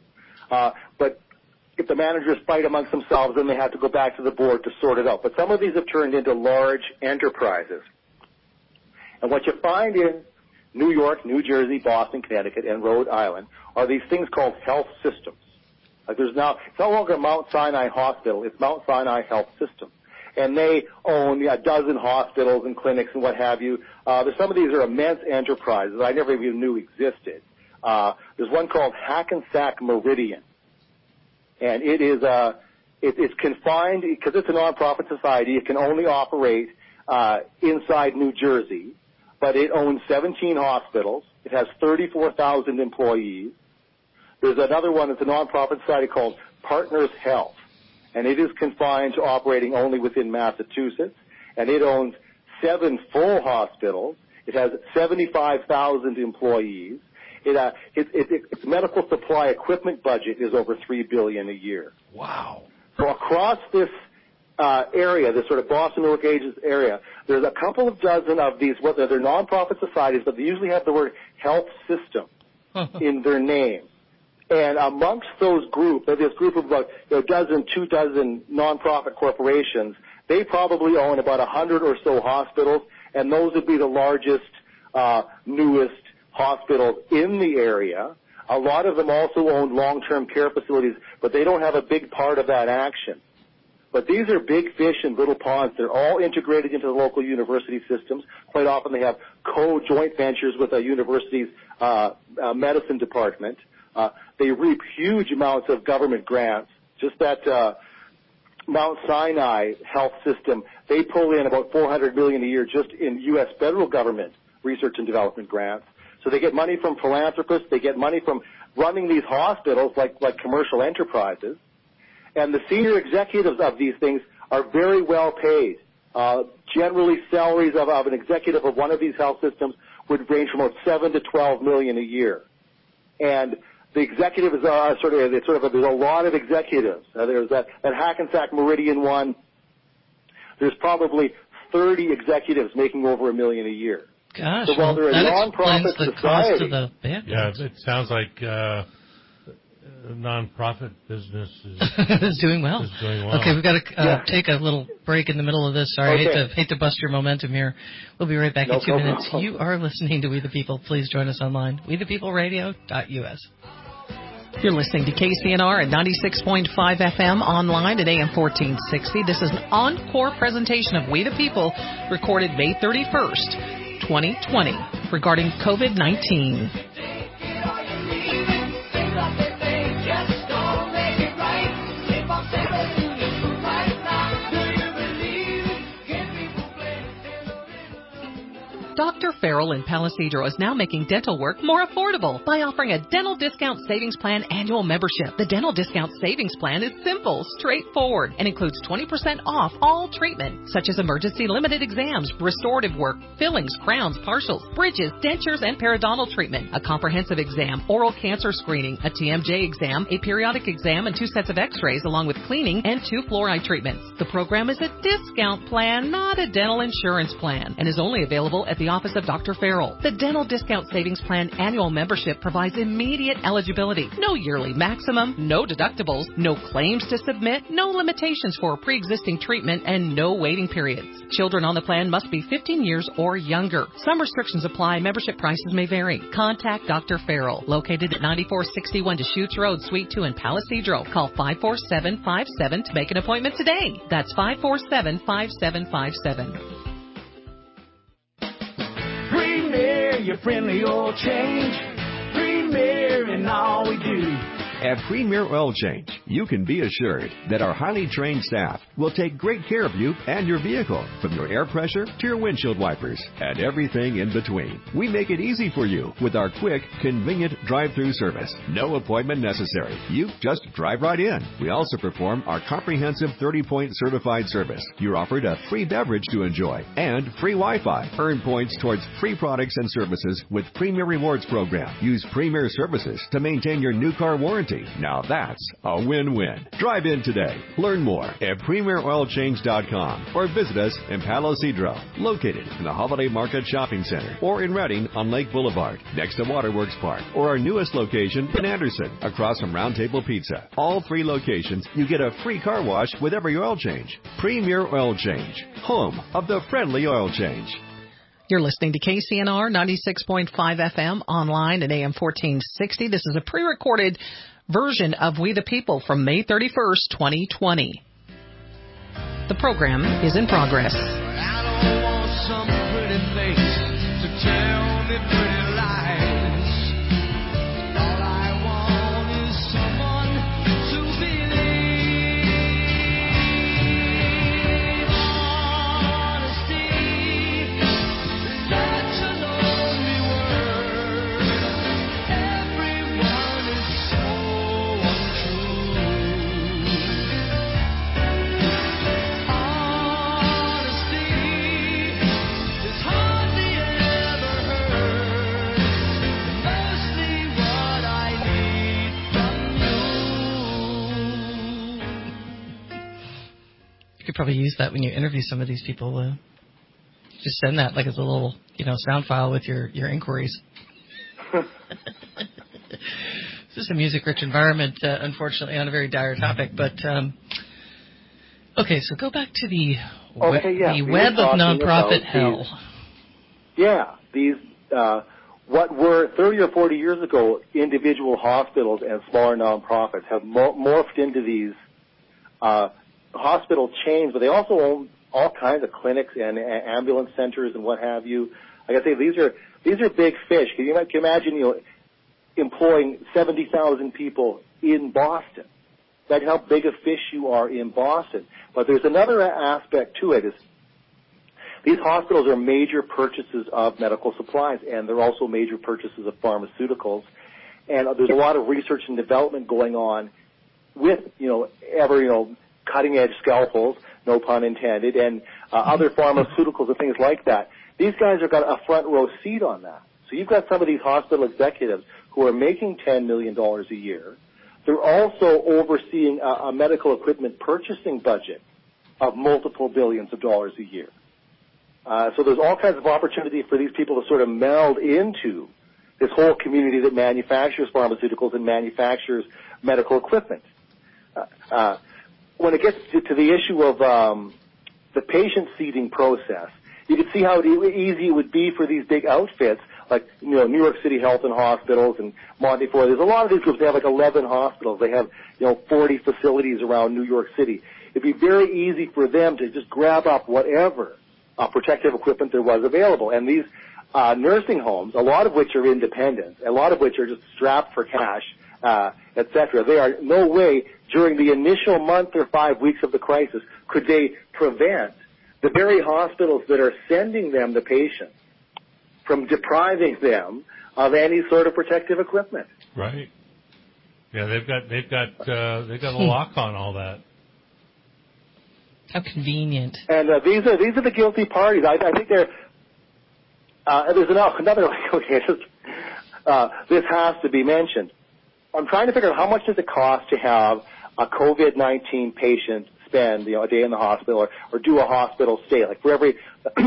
But if the managers fight amongst themselves, then they have to go back to the board to sort it out. But some of these have turned into large enterprises. And what you find in New York, New Jersey, Boston, Connecticut, and Rhode Island are these things called health systems. Like it's no longer Mount Sinai Hospital, it's Mount Sinai Health System. And they own a dozen hospitals and clinics and what have you. Some of these are immense enterprises I never even knew existed. There's one called Hackensack Meridian. And it is it's confined, because it's a nonprofit society, it can only operate inside New Jersey, but it owns 17 hospitals. It has 34,000 employees. There's another one that's a nonprofit society called Partners Health, and it is confined to operating only within Massachusetts, and it owns 7 full hospitals. It has 75,000 employees. Its medical supply equipment budget is over $3 billion a year. Wow. So across this area, this sort of Boston, Newark, Ages area, there's a couple of dozen of these, whether they're nonprofit societies, but they usually have the word health system in their name. And amongst those group, this group of about 2 dozen nonprofit corporations, they probably own about 100 or so hospitals, and those would be the largest, newest hospitals in the area. A lot of them also own long-term care facilities, but they don't have a big part of that action. But these are big fish in little ponds. They're all integrated into the local university systems. Quite often they have co-joint ventures with a university's medicine department. They reap huge amounts of government grants. Just that Mount Sinai Health System, they pull in about $400 million a year just in U.S. federal government research and development grants. So they get money from philanthropists. They get money from running these hospitals like commercial enterprises. And the senior executives of these things are very well paid. Generally, salaries of an executive of one of these health systems would range from about $7 to $12 million a year. And the executives are there's a lot of executives. There's that Hackensack Meridian one. There's probably 30 executives making over $1 million a year. Gosh, so while they're a nonprofit the society, cost of the band. Yeah, it sounds like nonprofit business is doing well. Okay, we've got to take a little break in the middle of this. Sorry, okay. hate to bust your momentum here. We'll be right back in 2 minutes. You are listening to We the People. Please join us online, wethepeopleradio.us. You're listening to KCNR at 96.5 FM, online at AM 1460. This is an encore presentation of We the People, recorded May 31st, 2020, regarding COVID-19. Dr. Farrell in Palo Cedro is now making dental work more affordable by offering a Dental Discount Savings Plan annual membership. The Dental Discount Savings Plan is simple, straightforward, and includes 20% off all treatment, such as emergency limited exams, restorative work, fillings, crowns, partials, bridges, dentures, and periodontal treatment, a comprehensive exam, oral cancer screening, a TMJ exam, a periodic exam, and 2 sets of x-rays, along with cleaning and 2 fluoride treatments. The program is a discount plan, not a dental insurance plan, and is only available at the office of Dr. Farrell. The Dental Discount Savings Plan annual membership provides immediate eligibility. No yearly maximum, no deductibles, no claims to submit, no limitations for pre-existing treatment, and no waiting periods. Children on the plan must be 15 years or younger. Some restrictions apply. Membership prices may vary. Contact Dr. Farrell, located at 9461 Deschutes Road, Suite 2 in Palo Cedro. Call 54757 to make an appointment today. That's 547-5757. Premier, your friendly oil change. Premier in all we do. At Premier Oil Change, you can be assured that our highly trained staff will take great care of you and your vehicle, from your air pressure to your windshield wipers and everything in between. We make it easy for you with our quick, convenient drive-through service. No appointment necessary. You just drive right in. We also perform our comprehensive 30-point certified service. You're offered a free beverage to enjoy and free Wi-Fi. Earn points towards free products and services with Premier Rewards program. Use Premier services to maintain your new car warranty warranty. Now that's a win-win. Drive in today. Learn more at PremierOilChange.com or visit us in Palo Cedro, located in the Holiday Market Shopping Center, or in Redding on Lake Boulevard, next to Waterworks Park, or our newest location in Anderson, across from Round Table Pizza. All 3 locations, you get a free car wash with every oil change. Premier Oil Change, home of the friendly oil change. You're listening to KCNR 96.5 FM, online at AM 1460. This is a pre-recorded version of We the People from May 31st, 2020. The program is in progress. I don't want some pretty face to tell me pretty lies. All I want is someone to believe. Honesty is such a lonely word. Everyone is so untrue. You could probably use that when you interview some of these people. Just send that like as a little, sound file with your inquiries. This is a music-rich environment, unfortunately, on a very dire topic. But okay, so go back to the web of nonprofit hell. These what were 30 or 40 years ago individual hospitals and smaller nonprofits have morphed into these hospital chains, but they also own all kinds of clinics and ambulance centers and what have you. Like I say, these are big fish. Can you imagine, employing 70,000 people in Boston? That's how big a fish you are in Boston. But there's another aspect to it. Is these hospitals are major purchases of medical supplies, and they're also major purchases of pharmaceuticals. And there's a lot of research and development going on with, cutting-edge scalpels, no pun intended, and other pharmaceuticals and things like that. These guys have got a front row seat on that. So you've got some of these hospital executives who are making $10 million a year. They're also overseeing a medical equipment purchasing budget of multiple billions of dollars a year. So there's all kinds of opportunity for these people to sort of meld into this whole community that manufactures pharmaceuticals and manufactures medical equipment. When it gets to the issue of the patient seating process, you can see how easy it would be for these big outfits like New York City Health and Hospitals and Montefiore. There's a lot of these groups. They have like 11 hospitals. They have 40 facilities around New York City. It'd be very easy for them to just grab up whatever protective equipment there was available. And these nursing homes, a lot of which are independent, a lot of which are just strapped for cash, etc. They are no way during the initial month or 5 weeks of the crisis could they prevent the very hospitals that are sending them the patients from depriving them of any sort of protective equipment. Right. Yeah, they've got a lock on all that. How convenient. And these are the guilty parties. I think they're. There's another. Okay, this has to be mentioned. I'm trying to figure out how much does it cost to have a COVID-19 patient spend, a day in the hospital or do a hospital stay. Like for every,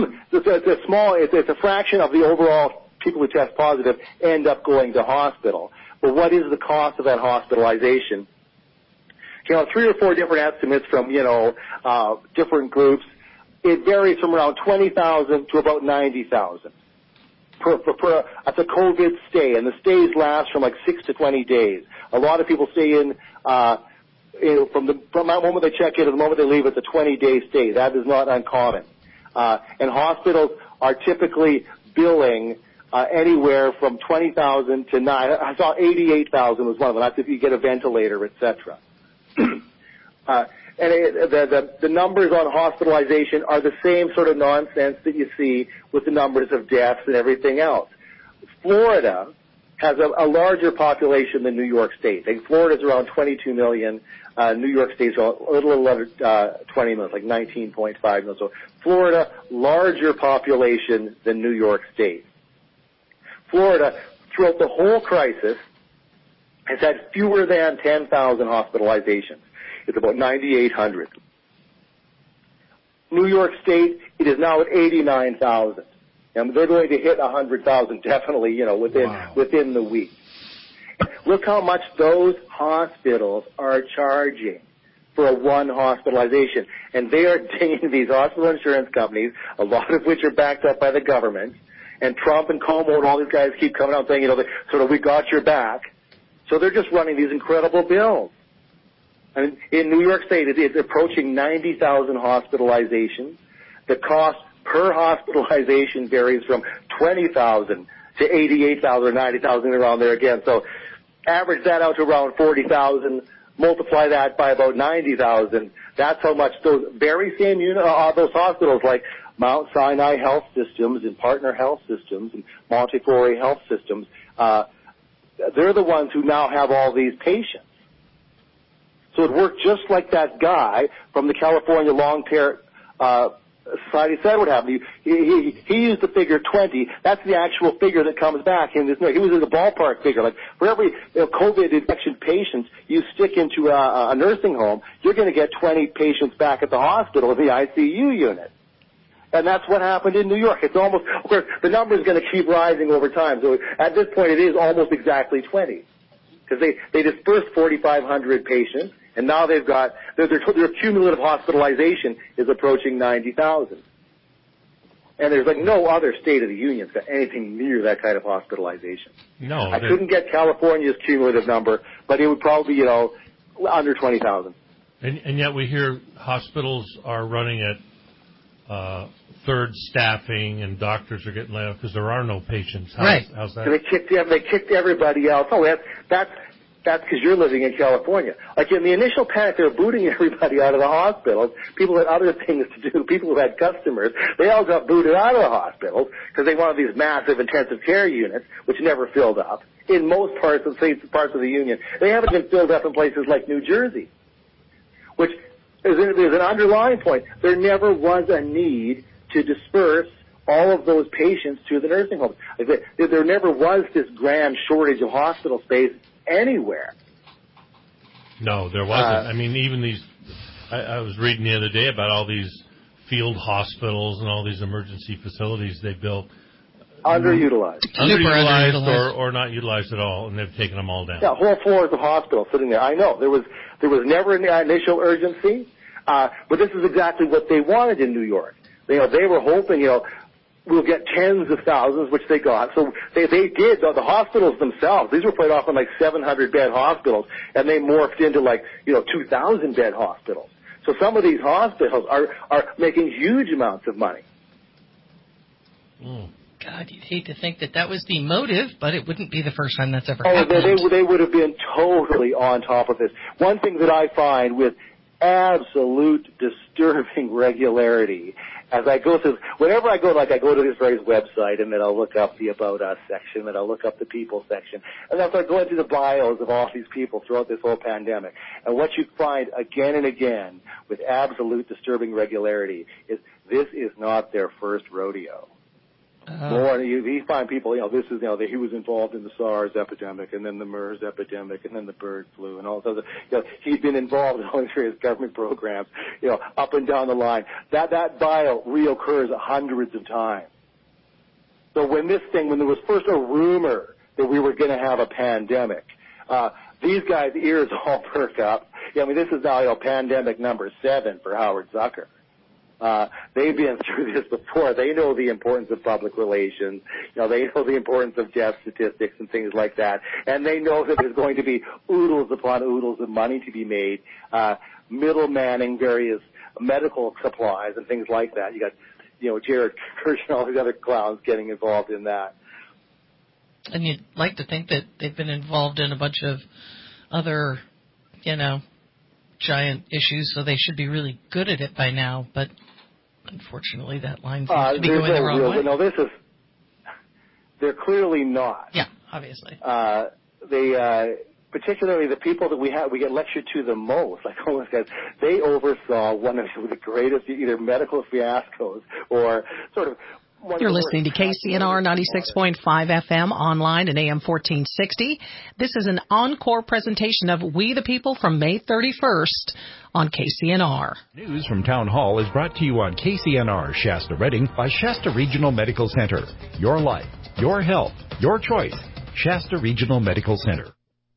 it's a fraction of the overall people who test positive end up going to hospital. But what is the cost of that hospitalization? 3 or 4 different estimates from, different groups. It varies from around 20,000 to about 90,000 that's a COVID stay, and the stays last from like 6 to 20 days. A lot of people stay in, from the moment they check in to the moment they leave, it's a 20-day stay. That is not uncommon. And hospitals are typically billing anywhere from 20,000 to I saw 88,000 was one of them. That's if you get a ventilator, etc. And the numbers on hospitalization are the same sort of nonsense that you see with the numbers of deaths and everything else. Florida has a larger population than New York State. I think Florida's around 22 million. New York State's a little under 20 million, like 19.5 million. So Florida, larger population than New York State. Florida, throughout the whole crisis, has had fewer than 10,000 hospitalizations. It's about 9,800. New York State, it is now at 89,000. And they're going to hit 100,000 definitely, within the week. Look how much those hospitals are charging for a one hospitalization. And they are dinging these hospital insurance companies, a lot of which are backed up by the government. And Trump and Cuomo and all these guys keep coming out saying, we got your back. So they're just running these incredible bills. I mean, in New York State, it's approaching 90,000 hospitalizations. The cost per hospitalization varies from 20,000 to 88,000 or 90,000, around there again. So average that out to around 40,000, multiply that by about 90,000. That's how much those very same those hospitals like Mount Sinai Health Systems and Partner Health Systems and Montefiore Health Systems, they're the ones who now have all these patients. So it worked just like that guy from the California Long Care Society said would happen. He used the figure 20. That's the actual figure that comes back. And he was in the ballpark figure. Like for every COVID infection patient you stick into a nursing home, you're going to get 20 patients back at the hospital in the ICU unit. And that's what happened in New York. It's almost, of course, the number is going to keep rising over time. So at this point, it is almost exactly 20. Because they dispersed 4,500 patients, and now they've got, their cumulative hospitalization is approaching 90,000. And there's like no other state of the union's got anything near that kind of hospitalization. No. I couldn't get California's cumulative number, but it would probably be, under 20,000. And yet we hear hospitals are running at third staffing, and doctors are getting laid off because there are no patients. How's that? So they kicked everybody else. Oh, that's because you're living in California. Like in the initial panic, they were booting everybody out of the hospitals. People had other things to do. People who had customers, they all got booted out of the hospitals because they wanted these massive intensive care units, which never filled up. In most parts of the union, they haven't been filled up in places like New Jersey, which is an underlying point. There never was a need to disperse all of those patients to the nursing homes. There never was this grand shortage of hospital space anywhere. No, there wasn't. I mean, even these, I was reading the other day about all these field hospitals and all these emergency facilities they built. Underutilized or not utilized at all, and they've taken them all down. Yeah, whole floors of hospitals sitting there. I know. There was never an initial urgency, but this is exactly what they wanted in New York. They were hoping, we'll get tens of thousands, which they got. So they did. The hospitals themselves, these were quite often like 700-bed hospitals, and they morphed into 2,000-bed hospitals. So some of these hospitals are making huge amounts of money. God, you'd hate to think that was the motive, but it wouldn't be the first time that's ever happened. They would have been totally on top of this. One thing that I find with absolute disturbing regularity as I go through, whenever I go to this various website, and then I'll look up the About Us section, and I'll look up the People section, and I'll start going through the bios of all these people throughout this whole pandemic. And what you find again and again with absolute disturbing regularity is this is not their first rodeo. More, you find people, this is, he was involved in the SARS epidemic, and then the MERS epidemic, and then the bird flu, and all those. He'd been involved in all these various government programs, up and down the line. That bio reoccurs hundreds of times. So when there was first a rumor that we were going to have a pandemic, these guys' ears all perk up. This is now pandemic number 7 for Howard Zucker. They've been through this before. They know the importance of public relations. They know the importance of death statistics and things like that. And they know that there's going to be oodles upon oodles of money to be made, middlemanning various medical supplies and things like that. You got, Jared Kirsch and all these other clowns getting involved in that. And you'd like to think that they've been involved in a bunch of other, giant issues, so they should be really good at it by now, but unfortunately that line seems to be going the wrong way. No, they're clearly not. Yeah, obviously. They, particularly the people that we get lectured to the most, like all those guys, they oversaw one of the greatest either medical fiascos or sort of You're listening to KCNR 96.5 FM online and AM 1460. This is an encore presentation of We the People from May 31st on KCNR. News from Town Hall is brought to you on KCNR Shasta Redding by Shasta Regional Medical Center. Your life, your health, your choice. Shasta Regional Medical Center.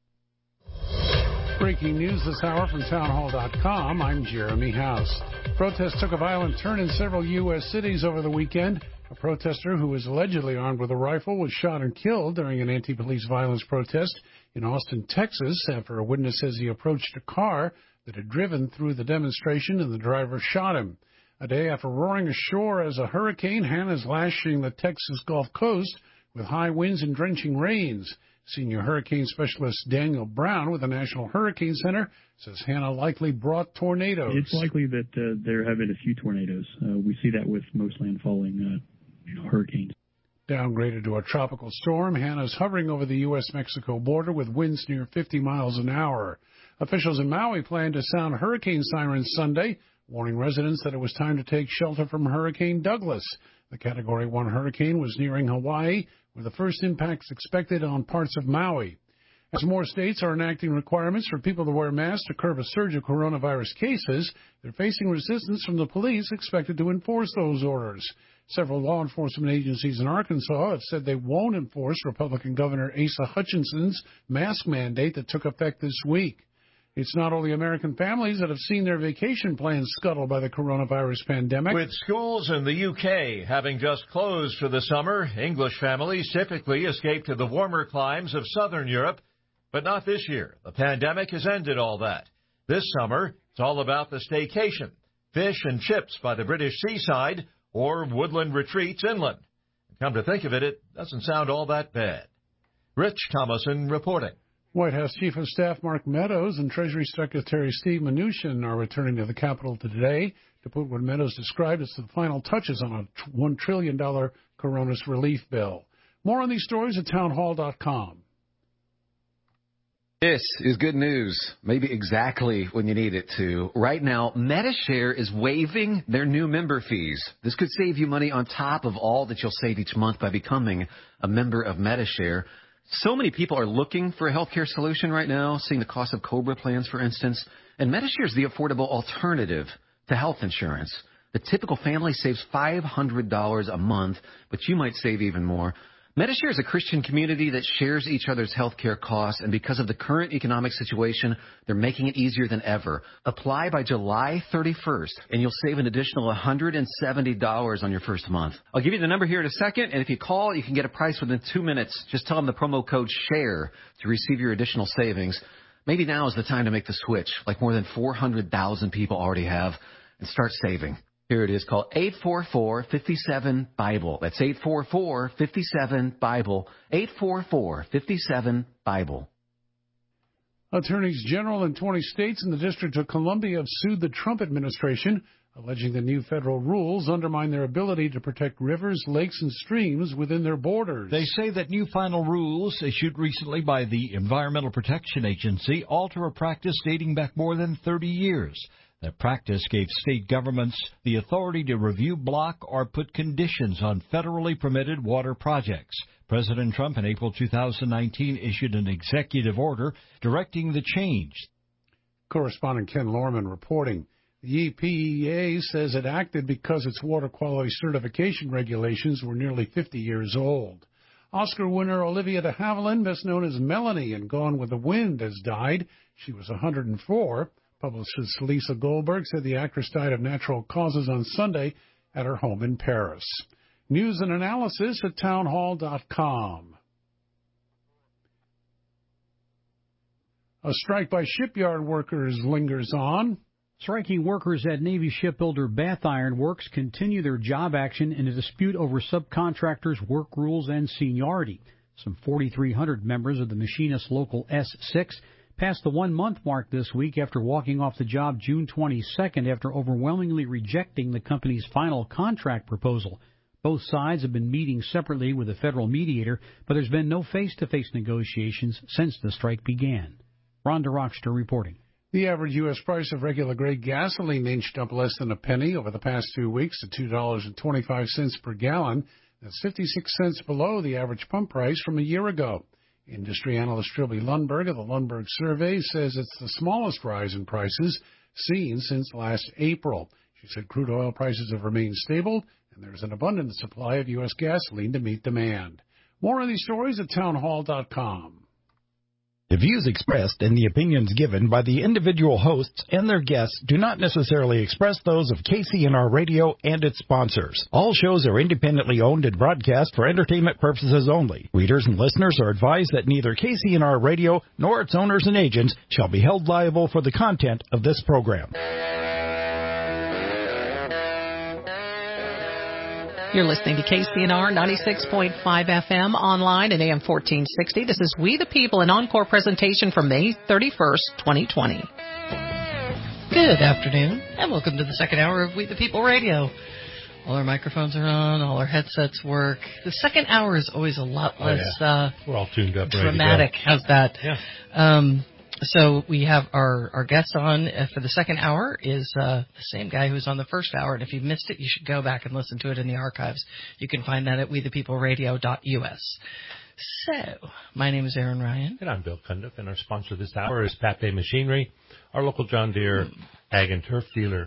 Breaking news this hour from townhall.com. I'm Jeremy House. Protests took a violent turn in several U.S. cities over the weekend. A protester who was allegedly armed with a rifle was shot and killed during an anti-police violence protest in Austin, Texas, after a witness says he approached a car that had driven through the demonstration and the driver shot him. A day after roaring ashore as a hurricane, Hannah's lashing the Texas Gulf Coast with high winds and drenching rains. Senior hurricane specialist Daniel Brown with the National Hurricane Center says Hannah likely brought tornadoes. It's likely that there have been a few tornadoes. We see that with most landfalling hurricanes. Downgraded to a tropical storm, Hannah's hovering over the U.S.-Mexico border with winds near 50 miles an hour. Officials in Maui plan to sound hurricane sirens Sunday, warning residents that it was time to take shelter from Hurricane Douglas. The Category 1 hurricane was nearing Hawaii, with the first impacts expected on parts of Maui. As more states are enacting requirements for people to wear masks to curb a surge of coronavirus cases, they're facing resistance from the police expected to enforce those orders. Several law enforcement agencies in Arkansas have said they won't enforce Republican Governor Asa Hutchinson's mask mandate that took effect this week. It's not only American families that have seen their vacation plans scuttled by the coronavirus pandemic. With schools in the UK having just closed for the summer, English families typically escape to the warmer climes of southern Europe, but not this year. The pandemic has ended all that. This summer, it's all about the staycation, fish and chips by the British seaside or woodland retreats inland. Come to think of it, it doesn't sound all that bad. Rich Thomason reporting. White House Chief of Staff Mark Meadows and Treasury Secretary Steve Mnuchin are returning to the Capitol today to put what Meadows described as the final touches on a $1 trillion coronavirus relief bill. More on these stories at townhall.com. This is good news, maybe exactly when you need it to. Right now, Medi-Share is waiving their new member fees. This could save you money on top of all that you'll save each month by becoming a member of Medi-Share. So many people are looking for a healthcare solution right now, seeing the cost of COBRA plans, for instance. And Medi-Share is the affordable alternative to health insurance. The typical family saves $500 a month, but you might save even more. Medi-Share is a Christian community that shares each other's health care costs, and because of the current economic situation, they're making it easier than ever. Apply by July 31st, and you'll save an additional $170 on your first month. I'll give you the number here in a second, and if you call, you can get a price within 2 minutes. Just tell them the promo code SHARE to receive your additional savings. Maybe now is the time to make the switch, like more than 400,000 people already have, and start saving. Here it is, called 844-57-BIBLE. That's 844-57-BIBLE. 844-57-BIBLE. Attorneys general in 20 states and the District of Columbia have sued the Trump administration, alleging the new federal rules undermine their ability to protect rivers, lakes, and streams within their borders. They say that new final rules issued recently by the Environmental Protection Agency alter a practice dating back more than 30 years. That practice gave state governments the authority to review, block, or put conditions on federally permitted water projects. President Trump in April 2019 issued an executive order directing the change. Correspondent Ken Lorman reporting. The EPA says it acted because its water quality certification regulations were nearly 50 years old. Oscar winner Olivia de Havilland, best known as Melanie in Gone with the Wind, has died. She was 104. Publicist Lisa Goldberg said the actress died of natural causes on Sunday at her home in Paris. News and analysis at townhall.com. A strike by shipyard workers lingers on. Striking workers at Navy shipbuilder Bath Iron Works continue their job action in a dispute over subcontractors' work rules and seniority. Some 4,300 members of the machinist local S6 passed the 1-month mark this week after walking off the job June 22nd after overwhelmingly rejecting the company's final contract proposal. Both sides have been meeting separately with a federal mediator, but there's been no face-to-face negotiations since the strike began. Rhonda Rochster reporting. The average U.S. price of regular grade gasoline inched up less than a penny over the past 2 weeks to $2.25 per gallon. That's 56 cents below the average pump price from a year ago. Industry analyst Trilby Lundberg of the Lundberg Survey says it's the smallest rise in prices seen since last April. She said crude oil prices have remained stable, and there's an abundant supply of U.S. gasoline to meet demand. More on these stories at townhall.com. The views expressed and the opinions given by the individual hosts and their guests do not necessarily express those of KCNR Radio and its sponsors. All shows are independently owned and broadcast for entertainment purposes only. Readers and listeners are advised that neither KCNR Radio nor its owners and agents shall be held liable for the content of this program. You're listening to KCNR 96.5 FM online at AM 1460. This is We the People, an encore presentation from May 31st, 2020. Good afternoon, and welcome to the second hour of We the People Radio. All our microphones are on, all our headsets work. The second hour is always a lot less we're all tuned up, dramatic. Ready to go. How's that? Yeah. So we have our guest on for the second hour is the same guy who was on the first hour. And if you missed it, you should go back and listen to it in the archives. You can find that at wethepeopleradio.us. So, my name is Aaron Ryan. And I'm Bill Cundiff, and our sponsor this hour is Pape Machinery, our local John Deere ag and turf dealer.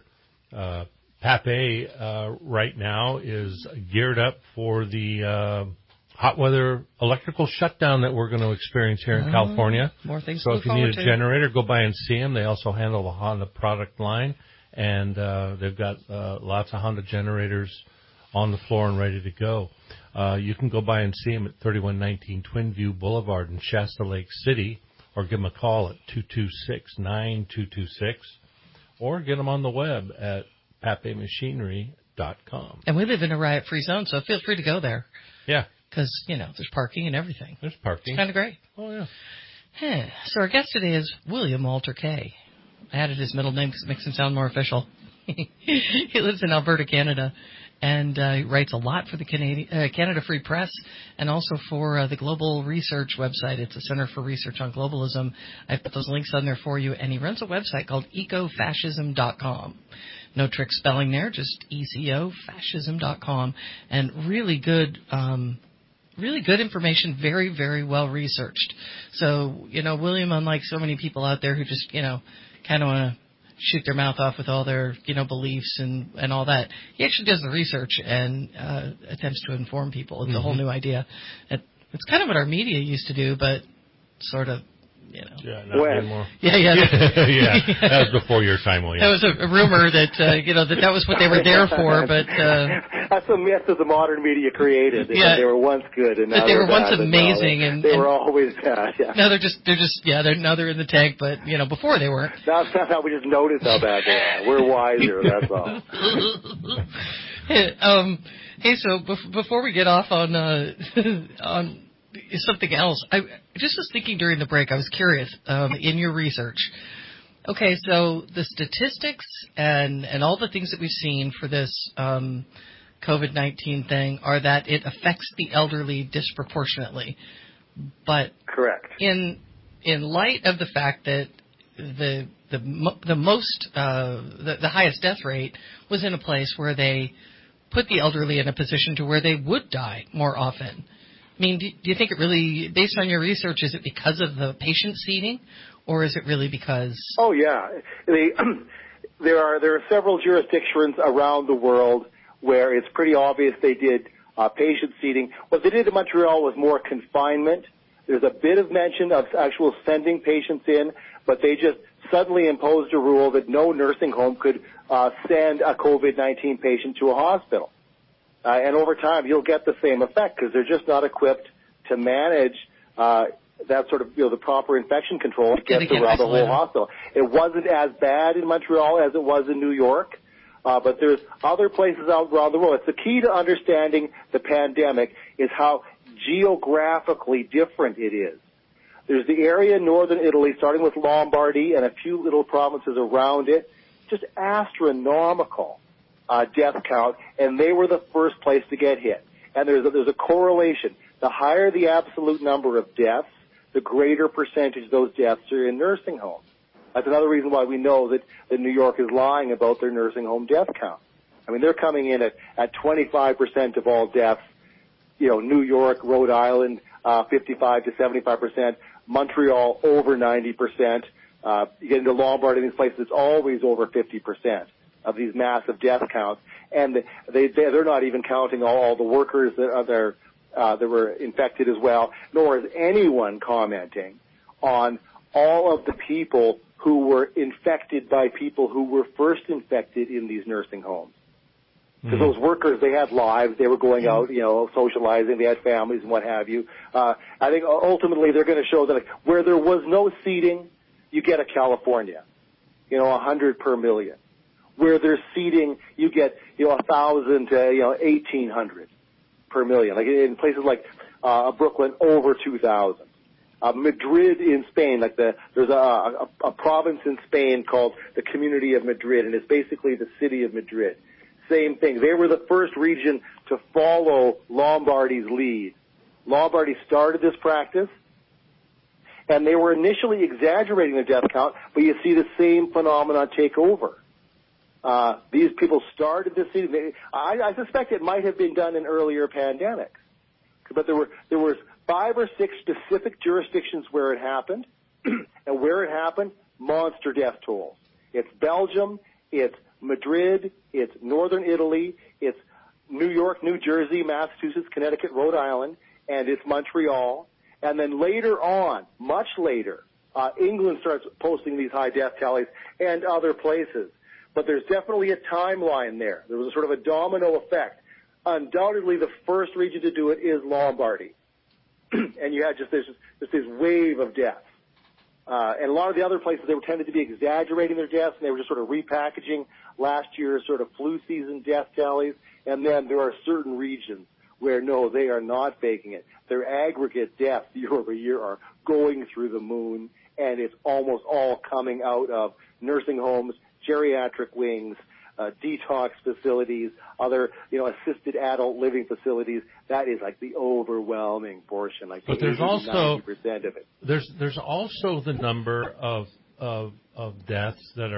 Pape right now is geared up for the hot weather electrical shutdown that we're going to experience here in California. More things so to if you look need a forward to. generator, go by and see them. They also handle the Honda product line, and they've got lots of Honda generators on the floor and ready to go. You can go by and see them at 3119 Twinview Boulevard in Shasta Lake City, or give them a call at 226-9226, or get them on the web at papemachinery.com. And we live in a riot-free zone, so feel free to go there. Yeah. Because, there's parking and everything. There's parking. It's kind of great. Oh, yeah. So our guest today is William Walter Kay. I added his middle name because it makes him sound more official. He lives in Alberta, Canada, and he writes a lot for the Canada Free Press and also for the Global Research website. It's a Center for Research on Globalism. I've put those links on there for you, and he runs a website called ecofascism.com. No trick spelling there, just ecofascism.com, and really good information, very, very well researched. So, William, unlike so many people out there who just, kind of want to shoot their mouth off with all their, beliefs and all that, he actually does the research and attempts to inform people. It's a whole new idea. It's kind of what our media used to do, but sort of, Yeah, not anymore. Yeah. Yeah, that was before your time, William. That was a rumor that, that was what they were there for, but... That's a myth that the modern media created. They were once good, and now they were once bad, amazing, they were always bad. Yeah. Now they're in the tank, but before they weren't. Now we just notice how bad they are. We're wiser. That's all. Hey, so before we get off on something else, I just was thinking during the break. I was curious in your research. Okay, so the statistics and all the things that we've seen for this COVID-19 thing are that it affects the elderly disproportionately. But correct. In light of the fact that the highest death rate was in a place where they put the elderly in a position to where they would die more often. I mean, do you think it really, based on your research, is it because of the patient seating, or is it really because? Oh yeah, there are several jurisdictions around the world where it's pretty obvious they did patient seating. What they did in Montreal was more confinement. There's a bit of mention of actual sending patients in, but they just suddenly imposed a rule that no nursing home could send a COVID-19 patient to a hospital. And over time, you'll get the same effect because they're just not equipped to manage that sort of, the proper infection control that gets around the whole hospital. It wasn't as bad in Montreal as it was in New York, but there's other places out around the world. It's the key to understanding the pandemic is how geographically different it is. There's the area in northern Italy, starting with Lombardy and a few little provinces around it, just astronomical death count, and they were the first place to get hit. And there's a correlation. The higher the absolute number of deaths, the greater percentage of those deaths are in nursing homes. That's another reason why we know that New York is lying about their nursing home death count. I mean, they're coming in at 25% of all deaths. New York, Rhode Island, 55 to 75%. Montreal, over 90%. You get into Lombardy, these places, it's always over 50% of these massive death counts. And they're not even counting all the workers that were infected as well, nor is anyone commenting on all of the people who were infected by people who were first infected in these nursing homes. Because those workers, they had lives, they were going out, socializing, they had families and what have you. I think ultimately they're going to show that where there was no seating, you get a California, 100 per million. Where there's seating, you get, 1,000 to, 1,800 per million. Like in places like Brooklyn, over 2,000. Madrid in Spain, there's a province in Spain called the Community of Madrid, and it's basically the city of Madrid. Same thing. They were the first region to follow Lombardy's lead. Lombardy started this practice, and they were initially exaggerating the death count, but you see the same phenomenon take over. These people started this. I suspect it might have been done in earlier pandemics, but there were 5 or 6 specific jurisdictions where it happened, and where it happened, monster death tolls. It's Belgium, it's Madrid, it's Northern Italy, it's New York, New Jersey, Massachusetts, Connecticut, Rhode Island, and it's Montreal. And then later on, much later, England starts posting these high death tallies and other places. But there's definitely a timeline there. There was a sort of a domino effect. Undoubtedly, the first region to do it is Lombardy. And you had just this wave of deaths. And a lot of the other places, they tended to be exaggerating their deaths, and they were just sort of repackaging last year's sort of flu season death tallies. And then there are certain regions where, no, they are not faking it. Their aggregate deaths year over year are going through the moon, and it's almost all coming out of nursing homes, geriatric wings, detox facilities, other, assisted adult living facilities. That is like the overwhelming portion, like but there's also 90% of it. There's also the number of deaths that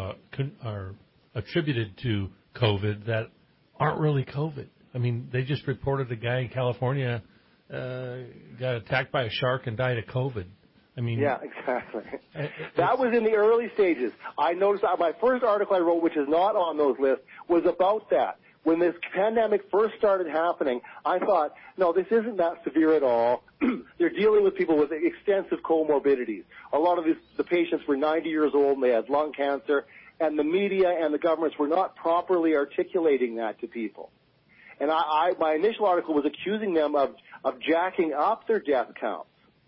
are attributed to COVID that aren't really COVID. I mean, they just reported a guy in California got attacked by a shark and died of COVID. I mean, yeah, exactly. That was in the early stages. I noticed that my first article I wrote, which is not on those lists, was about that. When this pandemic first started happening, I thought, no, this isn't that severe at all. They're dealing with people with extensive comorbidities. A lot of the patients were 90 years old and they had lung cancer, and the media and the governments were not properly articulating that to people. And my initial article was accusing them of jacking up their death counts.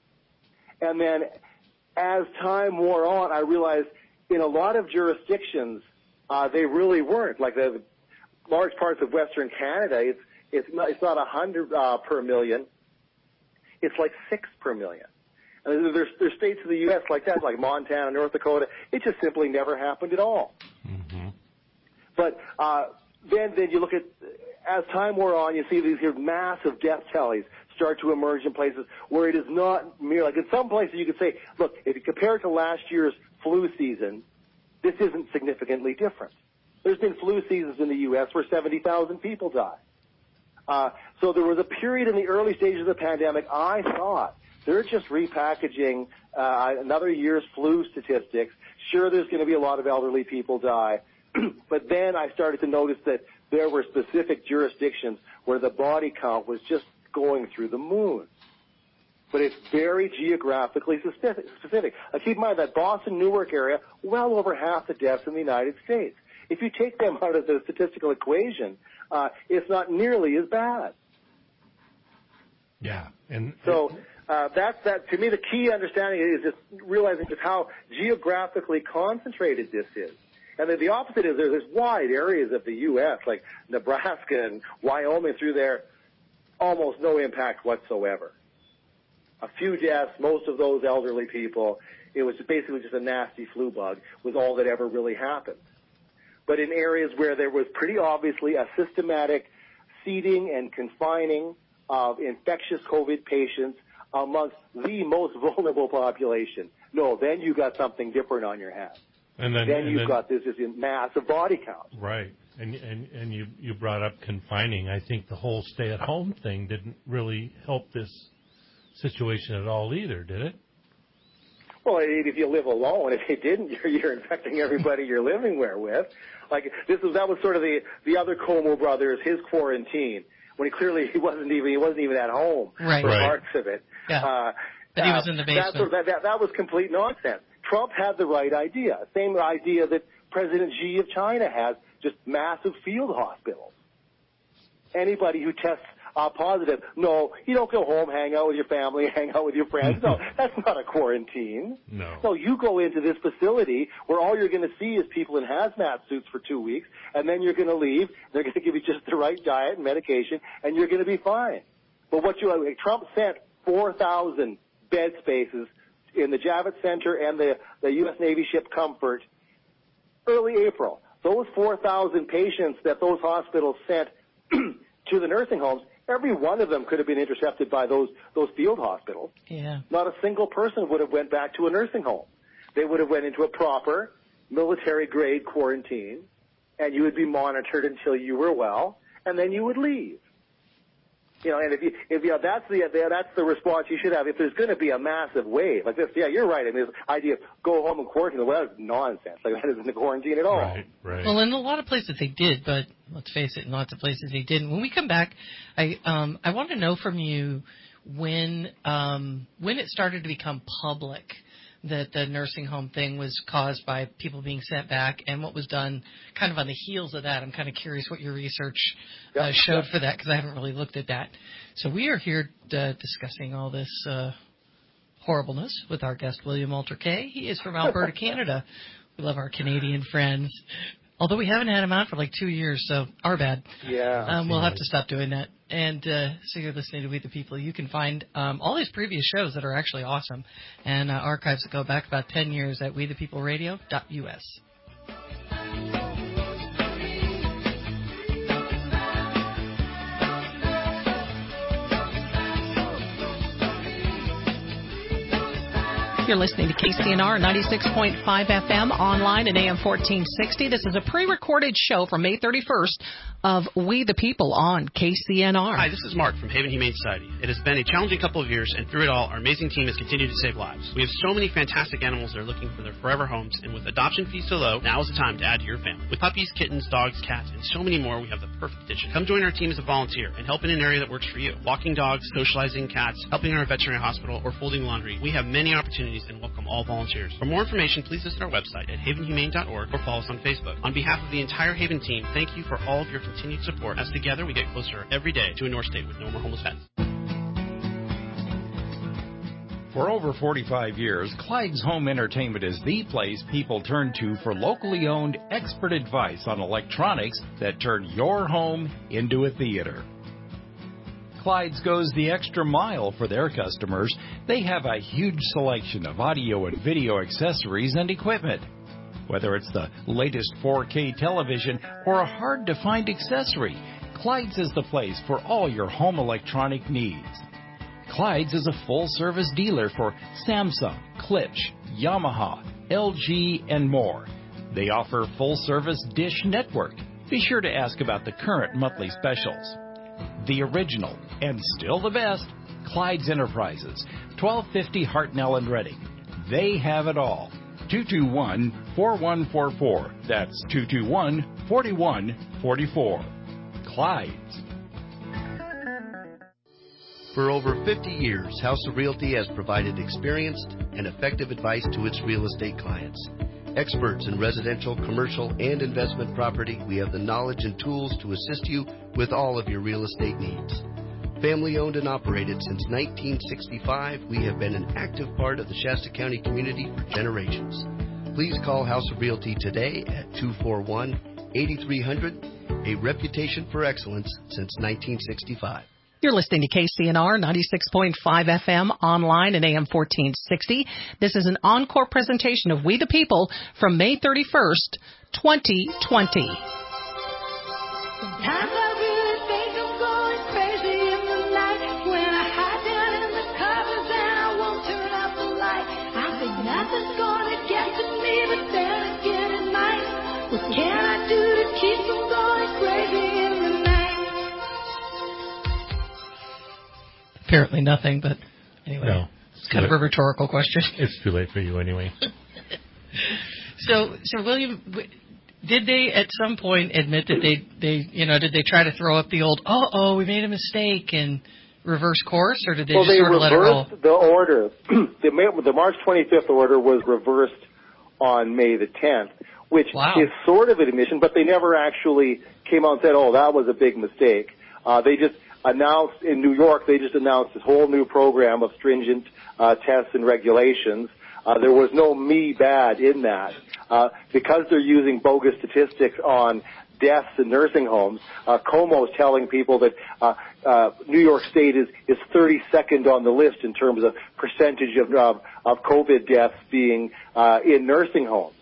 And then as time wore on, I realized in a lot of jurisdictions, they really weren't. Like the large parts of Western Canada, it's not 100 per million. It's like 6 per million. And there's states in the U.S. like that, like Montana, North Dakota. It just simply never happened at all. Mm-hmm. But then you look at, as time wore on, you see these here massive death tallies start to emerge in places where it is not mere, like in some places you could say, look, if you compare it to last year's flu season, this isn't significantly different. There's been flu seasons in the U.S. where 70,000 people die. So there was a period in the early stages of the pandemic, I thought, they're just repackaging another year's flu statistics. Sure, there's going to be a lot of elderly people die, but then I started to notice that there were specific jurisdictions where the body count was just going through the moon. But it's very geographically specific. Keep in mind that Boston, Newark area, well over half the deaths in the United States. If you take them out of the statistical equation, it's not nearly as bad. Yeah, and so that's to me the key understanding is just realizing just how geographically concentrated this is. And then the opposite is there's wide areas of the U.S. like Nebraska and Wyoming through there, almost no impact whatsoever. A few deaths, most of those elderly people. It was basically just a nasty flu bug was all that ever really happened. But in areas where there was pretty obviously a systematic seeding and confining of infectious COVID patients amongst the most vulnerable population, No, then you got something different on your hands. And then you've got this massive body count. Right. And you brought up confining. I think the whole stay-at-home thing didn't really help this situation at all either, did it? Well, if you live alone, if you didn't, you're infecting everybody you're living with. Like that was sort of the other Como brothers, his quarantine, when he wasn't even at home for parts of it. Yeah. But he was in the basement. That was complete nonsense. Trump had the right idea, same idea that President Xi of China has, just massive field hospitals. Anybody who tests positive, no, you don't go home, hang out with your family, hang out with your friends. No, that's not a quarantine. No, you go into this facility where all you're going to see is people in hazmat suits for 2 weeks, and then you're going to leave. They're going to give you just the right diet and medication, and you're going to be fine. But Trump sent 4,000 bed spaces in the Javits Center and the U.S. Navy ship Comfort early April. Those 4,000 patients that those hospitals sent to the nursing homes, every one of them could have been intercepted by those field hospitals. Yeah. Not a single person would have went back to a nursing home. They would have went into a proper military-grade quarantine, and you would be monitored until you were well, and then you would leave. And if that's the response you should have. If there's going to be a massive wave like this, yeah, you're right. I mean, this idea of go home and quarantine, well, that's nonsense. Like, that isn't a quarantine at all. Right. Well, in a lot of places they did, but let's face it, in lots of places they didn't. When we come back, I want to know from you when it started to become public that the nursing home thing was caused by people being sent back, and what was done kind of on the heels of that. I'm kind of curious what your research showed for that, because I haven't really looked at that. So we are here discussing all this horribleness with our guest, William Alter Kay. He is from Alberta, Canada. We love our Canadian friends. Although we haven't had him on for like 2 years, so our bad. Yeah. We'll have to stop doing that. And so you're listening to We the People. You can find all these previous shows that are actually awesome and archives that go back about 10 years at wethepeopleradio.us. You're listening to KCNR 96.5 FM, online at AM 1460. This is a pre-recorded show from May 31st of We the People on KCNR. Hi, this is Mark from Haven Humane Society. It has been a challenging couple of years, and through it all, our amazing team has continued to save lives. We have so many fantastic animals that are looking for their forever homes, and with adoption fees so low, now is the time to add to your family. With puppies, kittens, dogs, cats, and so many more, we have the perfect addition. Come join our team as a volunteer and help in an area that works for you. Walking dogs, socializing cats, helping in our veterinary hospital, or folding laundry. We have many opportunities and welcome all volunteers. For more information, please visit our website at havenhumane.org or follow us on Facebook. On behalf of the entire Haven team, thank you for all of your continued support, as together we get closer every day to a North State with no more homeless pets. For over 45 years, Clyde's Home Entertainment is the place people turn to for locally owned expert advice on electronics that turn your home into a theater. Clyde's goes the extra mile for their customers. They have a huge selection of audio and video accessories and equipment. Whether it's the latest 4K television or a hard-to-find accessory, Clyde's is the place for all your home electronic needs. Clyde's is a full-service dealer for Samsung, Klipsch, Yamaha, LG, and more. They offer full-service Dish Network. Be sure to ask about the current monthly specials. The original, and still the best, Clyde's Enterprises, 1250 Hartnell and Reading. They have it all. 221-4144. That's 221-4144. Clyde's. For over 50 years, House of Realty has provided experienced and effective advice to its real estate clients. Experts in residential, commercial, and investment property, we have the knowledge and tools to assist you with all of your real estate needs. Family owned and operated since 1965, we have been an active part of the Shasta County community for generations. Please call House of Realty today at 241-8300, a reputation for excellence since 1965. You're listening to KCNR 96.5 FM, online at AM 1460. This is an encore presentation of We the People from May 31st, 2020. Sometimes I really think I'm going crazy in the night when I hide down in the covers and I won't turn out the light. I think nothing apparently nothing, but anyway. No. It's kind of a rhetorical question. It's too late for you anyway. So William, did they at some point admit that did they try to throw up the old, we made a mistake and reverse course, or did they just sort of let it roll? The order. The March 25th order was reversed on May the 10th, which is sort of an admission, but they never actually came out and said, that was a big mistake. They just announced in New York, they just announced this whole new program of stringent tests and regulations. There was no me bad in that. Because they're using bogus statistics on deaths in nursing homes, Como is telling people that New York State is 32nd on the list in terms of percentage of COVID deaths being in nursing homes.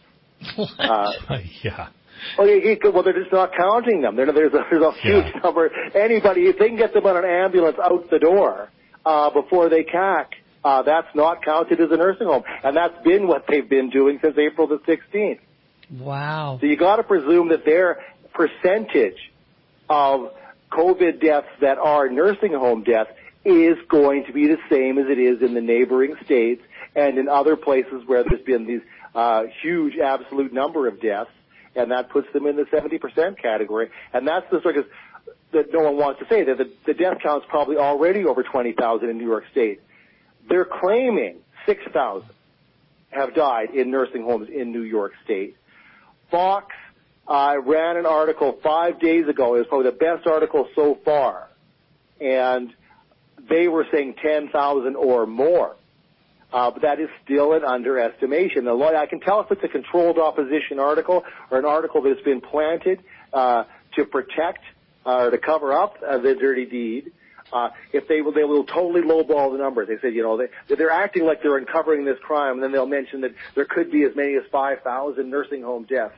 Yeah. Well, they're just not counting them. There's a huge number. Anybody, if they can get them on an ambulance out the door before they CAC, that's not counted as a nursing home. And that's been what they've been doing since April the 16th. Wow. So you got to presume that their percentage of COVID deaths that are nursing home deaths is going to be the same as it is in the neighboring states and in other places where there's been these huge absolute number of deaths, and that puts them in the 70% category. And that's the sort of that no one wants to say, that the death count's probably already over 20,000 in New York State. They're claiming 6,000 have died in nursing homes in New York State. Fox ran an article 5 days ago. It was probably the best article so far. And they were saying 10,000 or more. But that is still an underestimation. I can tell if it's a controlled opposition article or an article that's been planted to protect or to cover up the dirty deed. If they will totally lowball the numbers. They said, they're acting like they're uncovering this crime, and then they'll mention that there could be as many as 5,000 nursing home deaths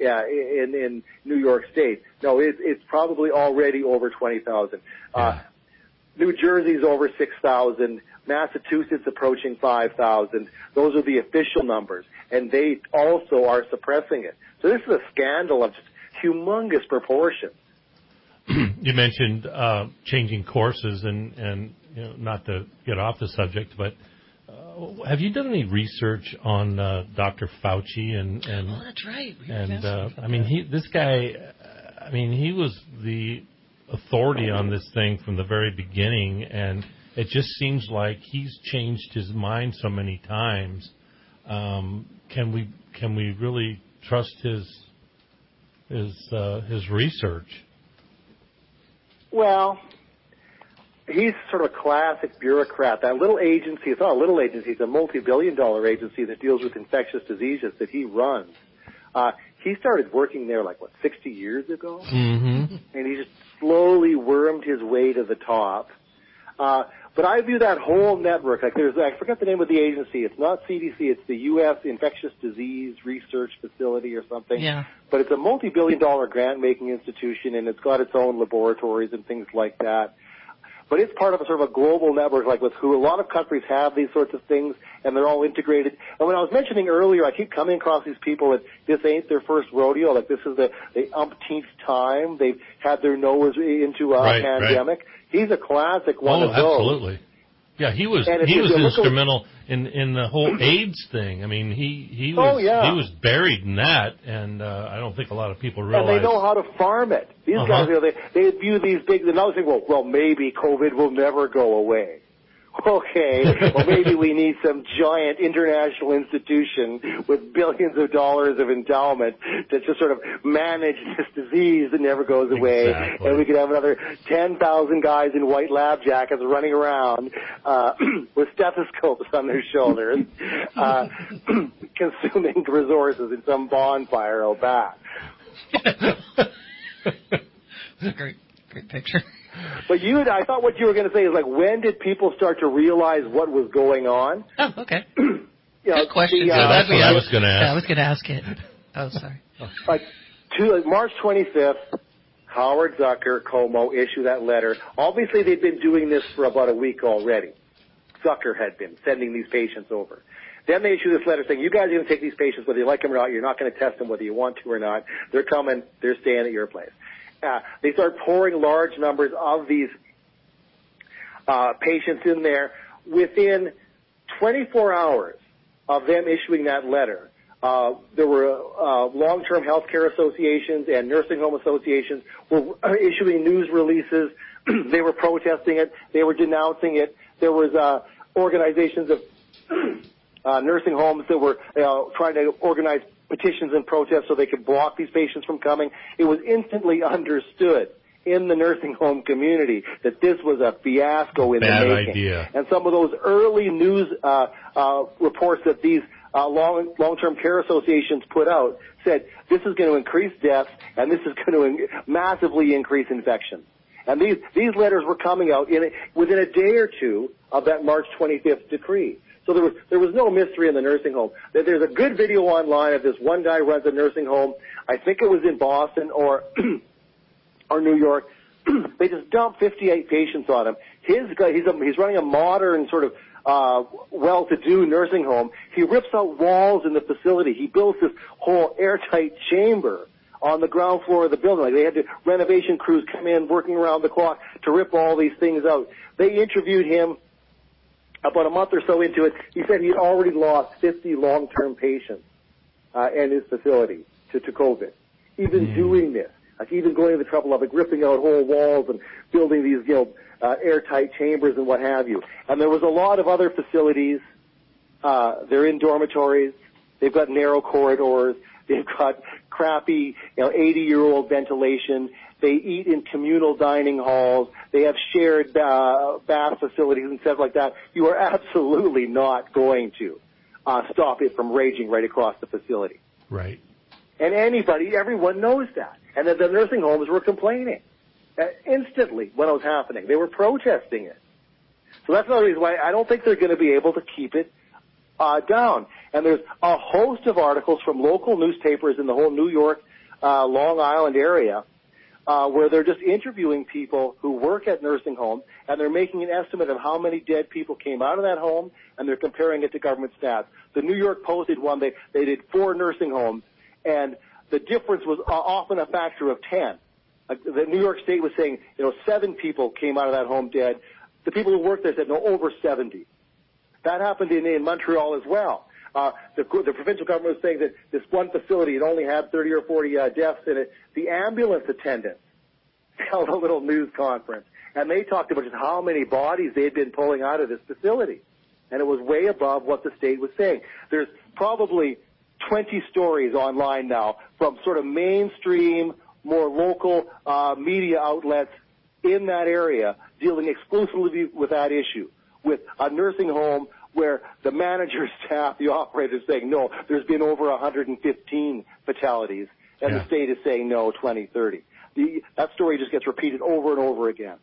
in New York State. No, it's probably already over 20,000. New Jersey's over 6,000. Massachusetts approaching 5,000. Those are the official numbers, and they also are suppressing it. So this is a scandal of just humongous proportions. You mentioned changing courses, and not to get off the subject, but have you done any research on Dr. Fauci? And that's right. This guy, he was the authority on this thing from the very beginning, and it just seems like he's changed his mind so many times. Can we really trust his research? Well, he's sort of a classic bureaucrat. That little agency, it's not a little agency, it's a multi-billion-dollar agency that deals with infectious diseases that he runs. He started working there 60 years ago? Mm-hmm. And he just slowly wormed his way to the top. But I view that whole network, I forget the name of the agency. It's not CDC, it's the U.S. Infectious Disease Research Facility or something. Yeah. But it's a multi-billion-dollar grant-making institution, and it's got its own laboratories and things like that. But it's part of a sort of a global network, with who a lot of countries have these sorts of things, and they're all integrated. And when I was mentioning earlier, I keep coming across these people that this ain't their first rodeo. This is the umpteenth time they've had their nose into a pandemic. Right. He's a classic one of those. Oh, absolutely. Yeah, he was instrumental in the whole AIDS thing. He was buried in that, and I don't think a lot of people realize. And they know how to farm it. These guys, they view these big. And I was thinking, well, maybe COVID will never go away. Okay, well, maybe we need some giant international institution with billions of dollars of endowment to just sort of manage this disease that never goes away. Exactly. And we could have another 10,000 guys in white lab jackets running around with stethoscopes on their shoulders, consuming resources in some bonfire out back. That's a great picture. But I thought what you were going to say is when did people start to realize what was going on? Oh, okay. Good question. That's what I was going to ask. Yeah, I was going to ask it. Oh, sorry. March 25th, Howard Zucker, Como issue that letter. Obviously, they'd been doing this for about a week already. Zucker had been sending these patients over. Then they issue this letter saying, you guys are going to take these patients whether you like them or not. You're not going to test them whether you want to or not. They're coming. They're staying at your place. They start pouring large numbers of these patients in there. Within 24 hours of them issuing that letter, there were long-term health care associations and nursing home associations were issuing news releases. They were protesting it. They were denouncing it. There was organizations of nursing homes that were trying to organize petitions and protests so they could block these patients from coming. It was instantly understood in the nursing home community that this was a fiasco in the making. Idea. And some of those early news reports that these long-term care associations put out said this is going to increase deaths and this is going to massively increase infections. And these letters were coming out within a day or two of that March 25th decree. So there was no mystery in the nursing home. There's a good video online of this one guy runs a nursing home. I think it was in Boston or New York. They just dumped 58 patients on him. He's running a modern sort of well-to-do nursing home. He rips out walls in the facility. He builds this whole airtight chamber on the ground floor of the building. Like they had renovation crews come in working around the clock to rip all these things out. They interviewed him about a month or so into it. He said he'd already lost 50 long-term patients in his facility to COVID. Even doing this, like even going to the trouble of like ripping out whole walls and building these, airtight chambers and what have you. And there was a lot of other facilities. They're in dormitories. They've got narrow corridors. They've got crappy, 80-year-old ventilation. They eat in communal dining halls. They have shared bath facilities and stuff like that. You are absolutely not going to stop it from raging right across the facility. Right. And everyone knows that. And that the nursing homes were complaining instantly when it was happening. They were protesting it. So that's another reason why I don't think they're going to be able to keep it down. And there's a host of articles from local newspapers in the whole New York, Long Island area where they're just interviewing people who work at nursing homes, and they're making an estimate of how many dead people came out of that home, and they're comparing it to government stats. The New York Post did one. They did 4 nursing homes, and the difference was often a factor of 10. The New York State was saying, 7 people came out of that home dead. The people who worked there said, no, over 70. That happened in Montreal as well. The provincial government was saying that this one facility, it only had 30 or 40 deaths in it. The ambulance attendants held a little news conference, and they talked about just how many bodies they had been pulling out of this facility. And it was way above what the state was saying. There's probably 20 stories online now from sort of mainstream, more local media outlets in that area dealing exclusively with that issue, with a nursing home where the manager, staff, the operator is saying, no, there's been over 115 fatalities, and the state is saying, no, 20, 30. That story just gets repeated over and over again.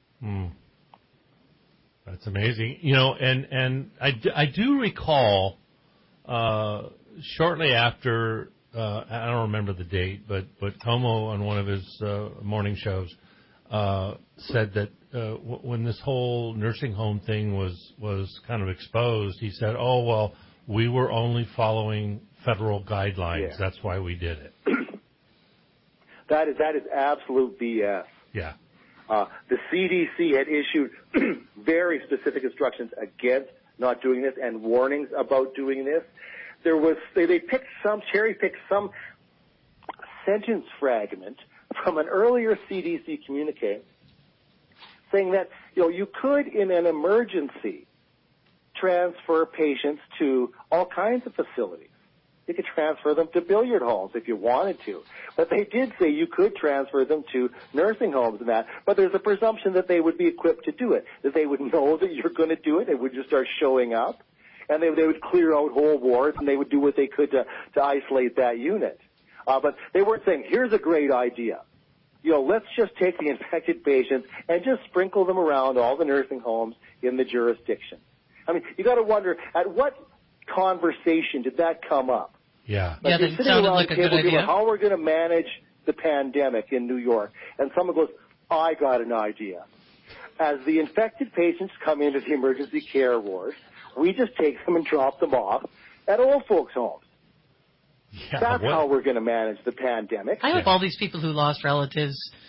That's amazing. And I do recall shortly after, I don't remember the date, but Como on one of his morning shows said that when this whole nursing home thing was kind of exposed, he said, oh, well, we were only following federal guidelines. Yeah. That's why we did it. That is absolute BS. Yeah. The CDC had issued very specific instructions against not doing this and warnings about doing this. They cherry-picked some sentence fragment from an earlier CDC communique saying that, you could, in an emergency, transfer patients to all kinds of facilities. You could transfer them to billiard halls if you wanted to. But they did say you could transfer them to nursing homes and that. But there's a presumption that they would be equipped to do it, that they would know that you're going to do it. They would just start showing up. And they would clear out whole wards, and they would do what they could to isolate that unit. But they weren't saying, here's a great idea. Let's just take the infected patients and just sprinkle them around all the nursing homes in the jurisdiction. I mean, you got to wonder, at what conversation did that come up? Yeah. Like that sounded like a good idea. How we're going to manage the pandemic in New York. And someone goes, I got an idea. As the infected patients come into the emergency care ward, we just take them and drop them off at old folks' homes. Yeah, that's how we're going to manage the pandemic. I hope all these people who lost relatives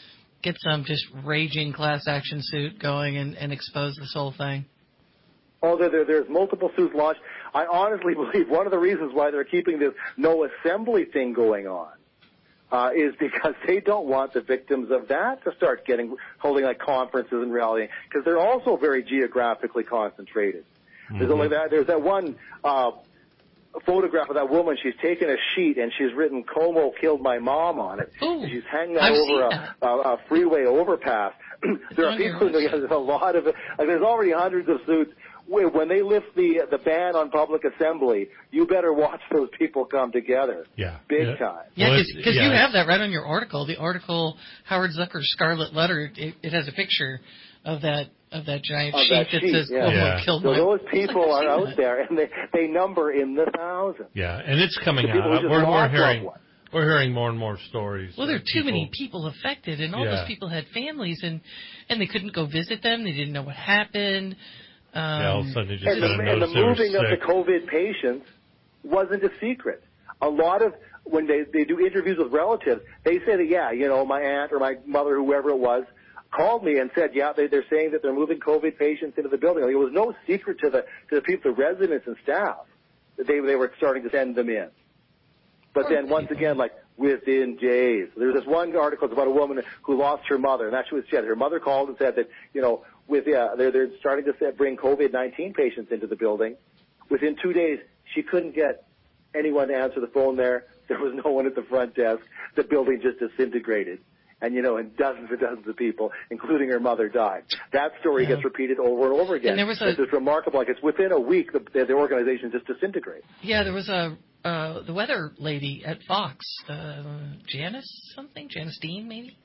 get some just raging class action suit going and expose this whole thing? Oh, there's multiple suits launched. I honestly believe one of the reasons why they're keeping this no assembly thing going on is because they don't want the victims of that to start holding like conferences and rallying, because they're also very geographically concentrated. Mm-hmm. There's that one photograph of that woman. She's taken a sheet and she's written "Como killed my mom" on it. Ooh, she's hanging that over a freeway overpass. There are people. There's a lot of it. Like, there's already hundreds of suits. When they lift the ban on public assembly, you better watch those people come together. Yeah. Big time. Yeah, because you have that right on your article. The article, Howard Zucker's Scarlet Letter, it has a picture of that giant sheet that says Cuomo killed my mom. So those people are out there, and they number in the thousands. Yeah, and it's coming out. We're hearing more and more stories. Well, there are too many people affected, and all those people had families, and they couldn't go visit them. They didn't know what happened. All of a sudden, and the moving of the COVID patients wasn't a secret. A lot of, when they do interviews with relatives, they say that, my aunt or my mother, whoever it was, called me and said, they're saying that they're moving COVID patients into the building. Like, it was no secret to the people, the residents and staff, that they were starting to send them in. But then once again, like within days, there's this one article about a woman who lost her mother, and that's what she said. Her mother called and said that, they're starting to bring COVID-19 patients into the building. Within 2 days, she couldn't get anyone to answer the phone there. There was no one at the front desk. The building just disintegrated. And, and dozens and dozens of people, including her mother, died. That story gets repeated over and over again. And it's remarkable. Like, it's within a week, the organization just disintegrates. Yeah, there was the weather lady at Fox, Janice Dean, maybe?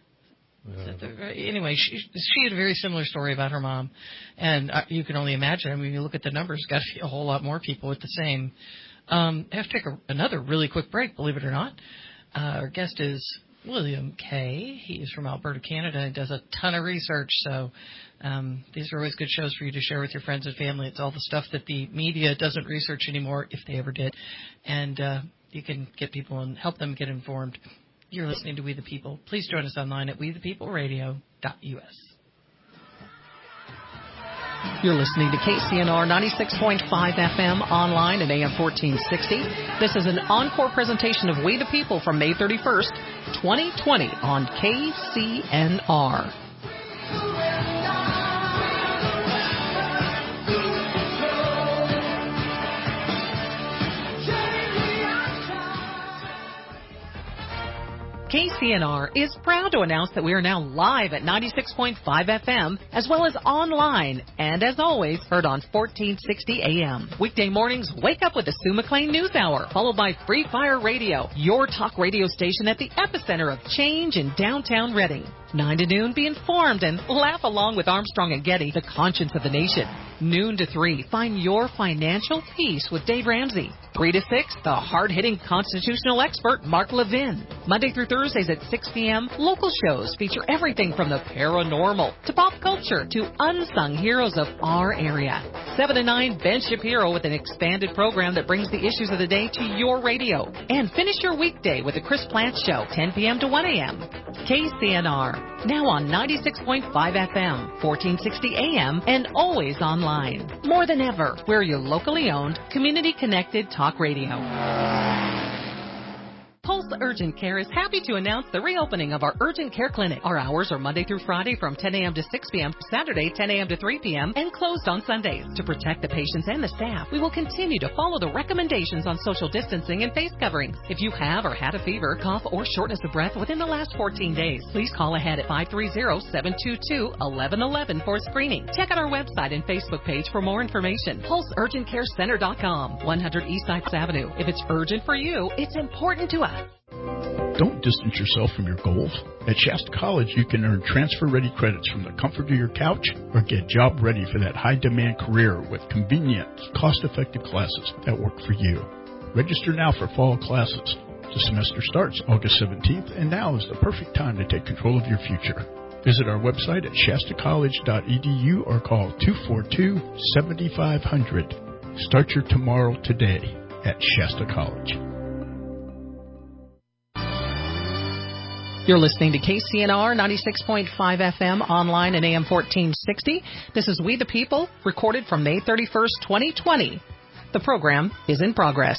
Anyway, she had a very similar story about her mom, and you can only imagine. I mean, you look at the numbers, got to be a whole lot more people with the same. I have to take another really quick break, believe it or not. Our guest is William Kay. He is from Alberta, Canada, and does a ton of research, so these are always good shows for you to share with your friends and family. It's all the stuff that the media doesn't research anymore, if they ever did, and you can get people and help them get informed. You're listening to We the People. Please join us online at wethepeopleradio.us. You're listening to KCNR 96.5 FM online at AM 1460. This is an encore presentation of We the People from May 31st, 2020 on KCNR. KCNR is proud to announce that we are now live at 96.5 FM, as well as online, and as always, heard on 1460 AM. Weekday mornings, wake up with the Sue McLean News Hour, followed by Free Fire Radio, your talk radio station at the epicenter of change in downtown Reading. 9 to noon, be informed and laugh along with Armstrong and Getty, the conscience of the nation. Noon to 3, find your financial peace with Dave Ramsey. 3 to 6, the hard-hitting constitutional expert Mark Levin. Monday through Thursdays at 6 p.m., local shows feature everything from the paranormal to pop culture to unsung heroes of our area. 7 to 9, Ben Shapiro with an expanded program that brings the issues of the day to your radio. And finish your weekday with the Chris Plant Show, 10 p.m. to 1 a.m. KCNR, now on 96.5 FM, 1460 AM, and always online. More than ever, we're your locally owned, community-connected talk radio. Pulse Urgent Care is happy to announce the reopening of our Urgent Care Clinic. Our hours are Monday through Friday from 10 a.m. to 6 p.m., Saturday 10 a.m. to 3 p.m., and closed on Sundays. To protect the patients and the staff, we will continue to follow the recommendations on social distancing and face coverings. If you have or had a fever, cough, or shortness of breath within the last 14 days, please call ahead at 530-722-1111 for screening. Check out our website and Facebook page for more information. PulseUrgentCareCenter.com, 100 East Sykes Avenue. If it's urgent for you, it's important to us. Don't distance yourself from your goals. At Shasta College, you can earn transfer-ready credits from the comfort of your couch or get job-ready for that high-demand career with convenient, cost-effective classes that work for you. Register now for fall classes. The semester starts August 17th, and now is the perfect time to take control of your future. Visit our website at shastacollege.edu or call 242-7500. Start your tomorrow today at Shasta College. You're listening to KCNR 96.5 FM online at AM 1460. This is We the People, recorded from May 31st, 2020. The program is in progress.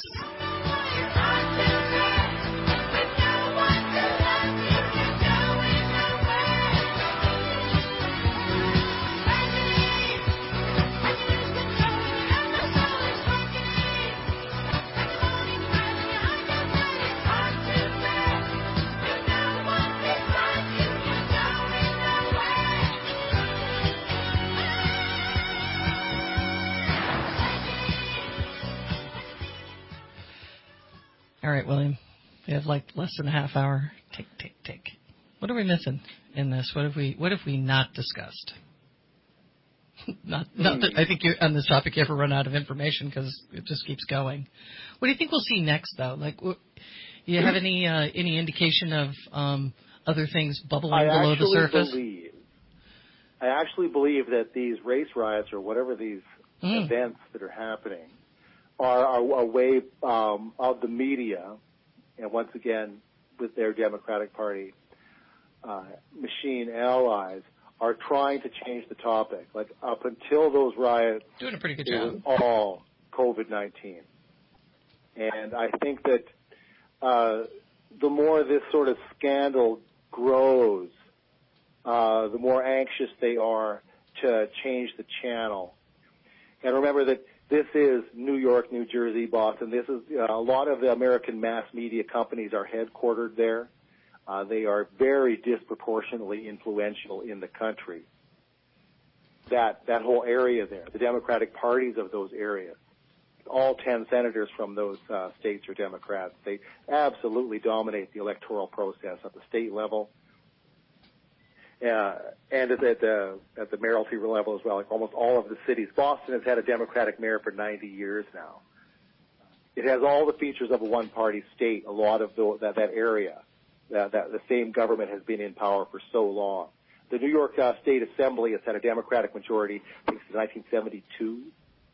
All right, William, we have like less than a half hour. Take. What are we missing in this? What have we not discussed? not that I think on this topic you ever run out of information because it just keeps going. What do you think we'll see next, though? Like, you have any indication of other things bubbling below the surface? I actually believe that these race riots or whatever these events that are happening are a way of the media, and once again with their Democratic Party machine allies, are trying to change the topic. Like up until those riots, doing a pretty good it job. was all COVID-19, and I think that the more this sort of scandal grows, the more anxious they are to change the channel. And remember that this is New York, New Jersey, Boston. This is a lot of the American mass media companies are headquartered there. They are very disproportionately influential in the country. That whole area there, the Democratic parties of those areas, all 10 senators from those states are Democrats. They absolutely dominate the electoral process at the state level. And at the mayoralty level as well, like almost all of the cities. Boston has had a Democratic mayor for 90 years now. It has all the features of a one-party state. A lot of that area, that the same government has been in power for so long. The New York State Assembly has had a Democratic majority, I think, since 1972.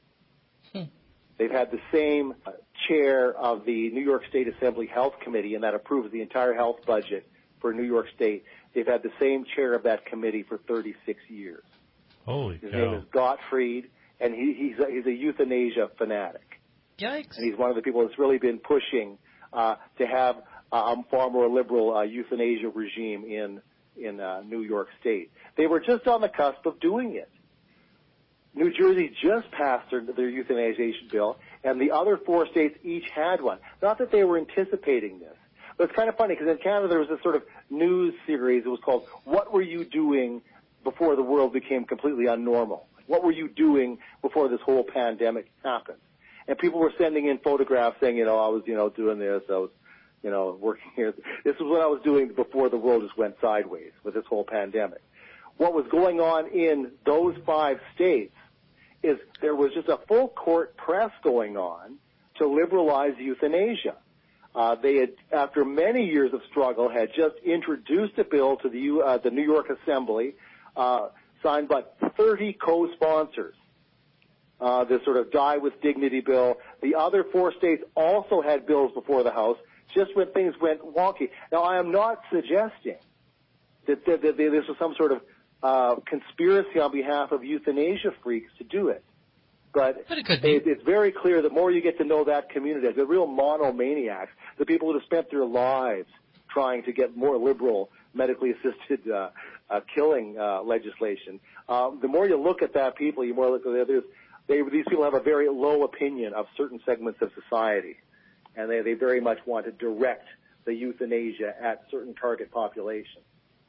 They've had the same chair of the New York State Assembly Health Committee, and that approves the entire health budget for New York State. They've had the same chair of that committee for 36 years. Holy His cow. name is Gottfried, and he's a euthanasia fanatic. Yikes. And he's one of the people that's really been pushing to have a far more liberal euthanasia regime in New York State. They were just on the cusp of doing it. New Jersey just passed their euthanization bill, and the other 4 states each had one. Not that they were anticipating this. But it's kind of funny because in Canada there was this sort of news series. It was called "What Were You Doing Before the World Became Completely Unnormal?" What were you doing before this whole pandemic happened? And people were sending in photographs saying, I was, doing this. I was, working here. This is what I was doing before the world just went sideways with this whole pandemic. What was going on in those 5 states is there was just a full court press going on to liberalize euthanasia. They had, after many years of struggle, had just introduced a bill to the New York Assembly, signed by 30 co-sponsors. This sort of Die with Dignity bill. The other 4 states also had bills before the House, just when things went wonky. Now, I am not suggesting that this was some sort of conspiracy on behalf of euthanasia freaks to do it. But it could be. It's very clear the more you get to know that community, the real monomaniacs, the people who have spent their lives trying to get more liberal medically assisted killing legislation, the more you look at that people, the more look at others. These people have a very low opinion of certain segments of society, and they very much want to direct the euthanasia at certain target populations.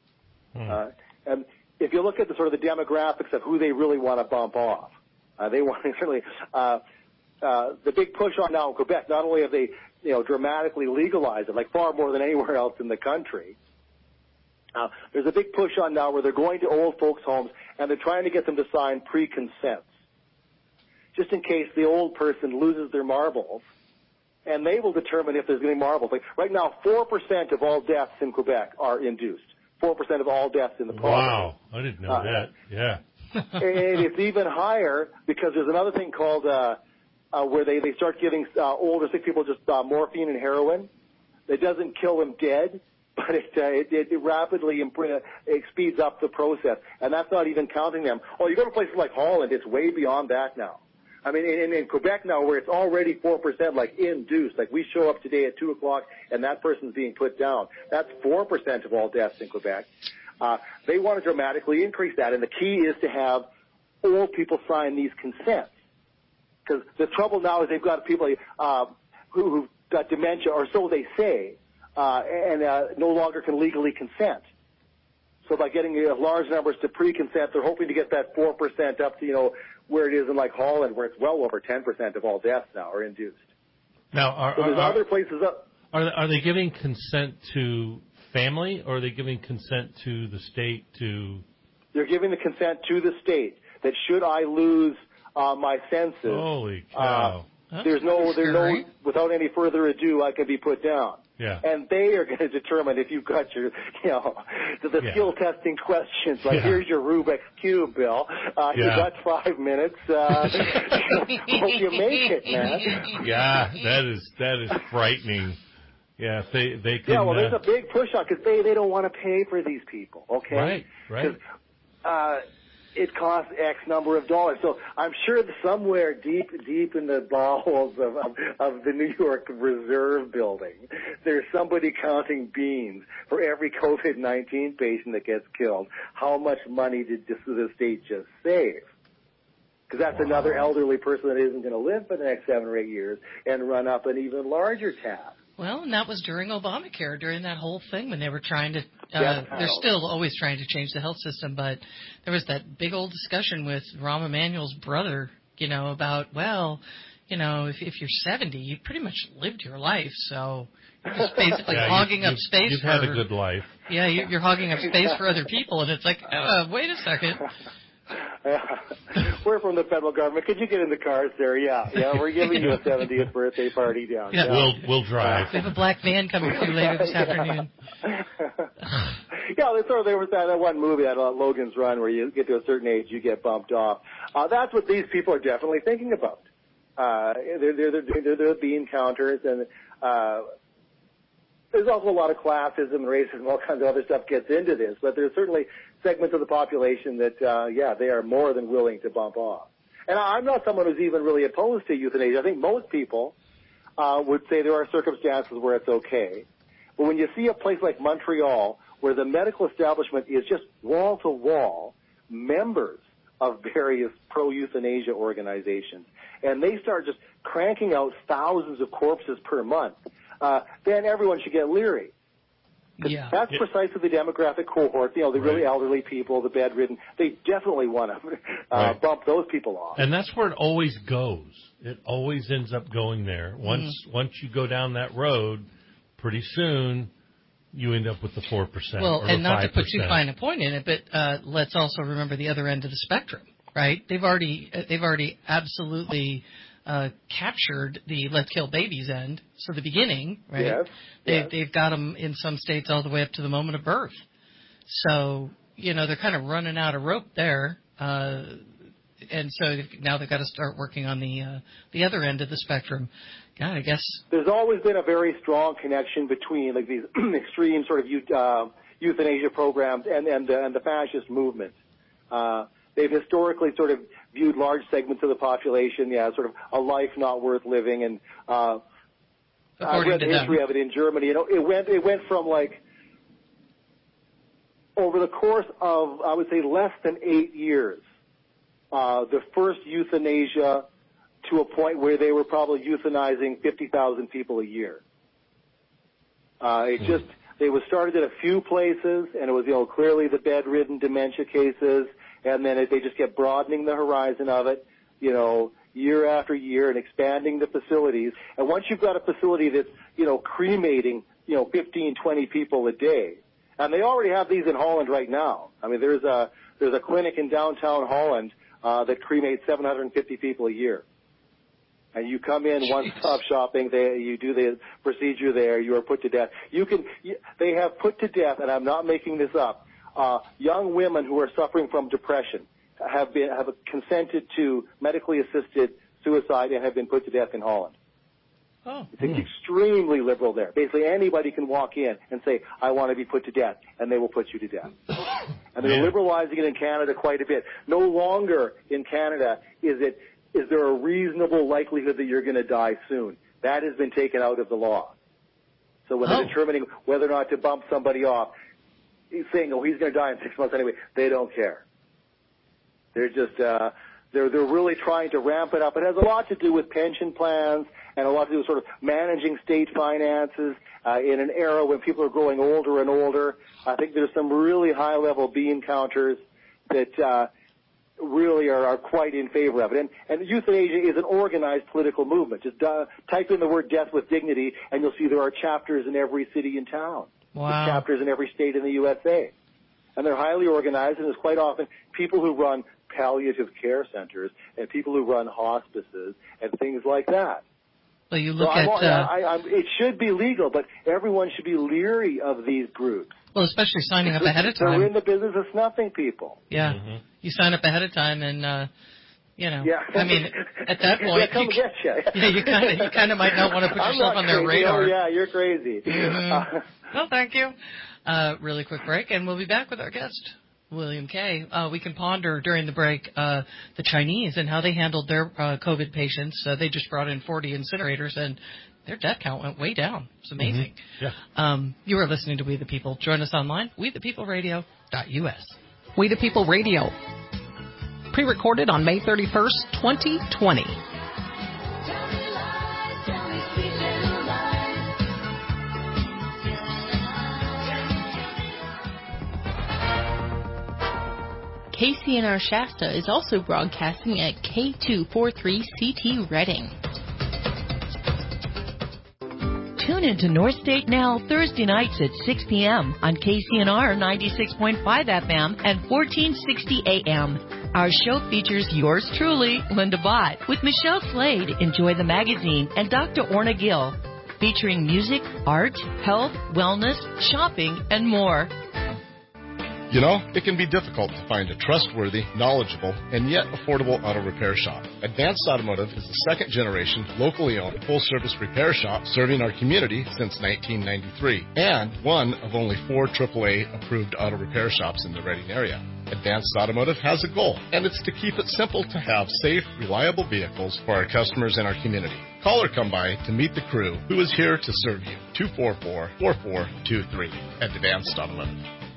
And if you look at the sort of the demographics of who they really want to bump off, they want to really the big push on now in Quebec. Not only have they dramatically legalized it, like far more than anywhere else in the country. There's a big push on now where they're going to old folks' homes and they're trying to get them to sign pre-consents, just in case the old person loses their marbles, and they will determine if there's any marbles. Like right now, 4% of all deaths in Quebec are induced. 4% of all deaths in the province. Wow, I didn't know that. Yeah. And it's even higher because there's another thing called where they start giving older sick people just morphine and heroin. It doesn't kill them dead, but it rapidly it speeds up the process, and that's not even counting them. Oh, you go to places like Holland, it's way beyond that now. I mean, in Quebec now, where it's already 4%, like induced, like we show up today at 2 o'clock and that person's being put down. That's 4% of all deaths in Quebec. They want to dramatically increase that, and the key is to have old people sign these consents. Because the trouble now is they've got people who've got dementia, or so they say, and no longer can legally consent. So by getting large numbers to pre-consent, they're hoping to get that 4% up to, where it is in like Holland, where it's well over 10% of all deaths now are induced. Now, so there's other places up. Are they giving consent to family, or are they giving consent to the state to? They're giving the consent to the state that should I lose my senses. Holy cow! There's no, without any further ado, I can be put down. Yeah. And they are going to determine if you've got your, the skill testing questions. Like, here's your Rubik's Cube, Bill. You got 5 minutes. Hope you make it, man. Yeah, that is frightening. Yeah, if they can. Yeah, well, there's a big push on because they don't want to pay for these people. Okay. Right. It costs X number of dollars. So I'm sure that somewhere deep in the bowels of the New York Reserve Building, there's somebody counting beans for every COVID-19 patient that gets killed. How much money did the state just save? Because that's another elderly person that isn't going to live for the next 7 or 8 years and run up an even larger tab. Well, and that was during Obamacare, during that whole thing when they were trying to, they're still always trying to change the health system, but there was that big old discussion with Rahm Emanuel's brother, about, if you're 70, you pretty much lived your life, so you're just basically hogging up space. You've had a good life. Yeah, you're hogging up space for other people, and it's like, wait a second. We're from the federal government. Could you get in the car, sir? Yeah, we're giving you a 70th birthday party down. Yeah. We'll drive. We have a black van coming through later this afternoon. Yeah, there was that one movie, that Logan's Run, where you get to a certain age, you get bumped off. That's what these people are definitely thinking about. They're the bean counters, and there's also a lot of classism and racism, all kinds of other stuff gets into this, but there's certainly segments of the population that, they are more than willing to bump off. And I'm not someone who's even really opposed to euthanasia. I think most people would say there are circumstances where it's okay. But when you see a place like Montreal, where the medical establishment is just wall-to-wall members of various pro-euthanasia organizations, and they start just cranking out thousands of corpses per month, then everyone should get leery. That's precisely the demographic cohort, the really elderly people, the bedridden. They definitely want to bump those people off. And that's where it always goes. It always ends up going there. Once you go down that road, pretty soon you end up with the 4%. Well, or and the not 5%. to put too fine a point in it, but let's also remember the other end of the spectrum, right? They've already absolutely captured the let's kill babies end. So the beginning, right? Yes. They've got them in some states all the way up to the moment of birth. So, they're kind of running out of rope there. And so now they've got to start working on the other end of the spectrum. God, I guess. There's always been a very strong connection between like these extreme sort of euthanasia programs and the fascist movement. They've historically sort of viewed large segments of the population, sort of a life not worth living. And I read the history of it in Germany. It went from like over the course of, I would say, less than 8 years, the first euthanasia to a point where they were probably euthanizing 50,000 people a year. They was started at a few places, and it was, clearly the bedridden dementia cases, and then they just kept broadening the horizon of it, year after year and expanding the facilities. And once you've got a facility that's, cremating, 15, 20 people a day, and they already have these in Holland right now. I mean, there's a clinic in downtown Holland that cremates 750 people a year. And you come in one-stop shopping, you do the procedure there, you are put to death. They have put to death, and I'm not making this up, young women who are suffering from depression have consented to medically assisted suicide and have been put to death in Holland. Oh. It's extremely liberal there. Basically, anybody can walk in and say, I want to be put to death, and they will put you to death. And they're liberalizing it in Canada quite a bit. No longer in Canada is there a reasonable likelihood that you're going to die soon. That has been taken out of the law. So when they're determining whether or not to bump somebody off, he's saying, he's going to die in 6 months anyway, they don't care. They're just, they're really trying to ramp it up. It has a lot to do with pension plans and a lot to do with sort of managing state finances in an era when people are growing older and older. I think there's some really high-level bean counters that really are quite in favor of it. And euthanasia is an organized political movement. Just type in the word death with dignity, and you'll see there are chapters in every city and town. Wow. There's chapters in every state in the USA. And they're highly organized, and there's quite often people who run palliative care centers and people who run hospices and things like that. Well, you look it should be legal, but everyone should be leery of these groups. Well, especially signing up ahead of time. They're in the business of snuffing people. Yeah. Mm-hmm. You sign up ahead of time and, Yeah. I mean, at that point, you kind of might not want to put yourself on their radar. Oh, yeah, you're crazy. Mm-hmm. Well, thank you. Really quick break, and we'll be back with our guest, William Kay. We can ponder during the break the Chinese and how they handled their COVID patients. They just brought in 40 incinerators, and their death count went way down. It's amazing. Mm-hmm. Yeah. You are listening to We the People. Join us online, wethepeopleradio.us. We the People Radio. Pre-recorded on May 31st, 2020. KCNR Shasta is also broadcasting at K243CT Reading. Tune into North State Now Thursday nights at 6 p.m. on KCNR 96.5 FM and 1460 AM. Our show features yours truly, Linda Bott, with Michelle Slade, Enjoy the Magazine, and Dr. Orna Gill, featuring music, art, health, wellness, shopping, and more. You know, it can be difficult to find a trustworthy, knowledgeable, and yet affordable auto repair shop. Advanced Automotive is the second generation, locally owned, full-service repair shop serving our community since 1993, and one of only 4 AAA-approved auto repair shops in the Reading area. Advanced Automotive has a goal, and it's to keep it simple to have safe, reliable vehicles for our customers and our community. Call or come by to meet the crew who is here to serve you. 244-4423 at Advanced Automotive.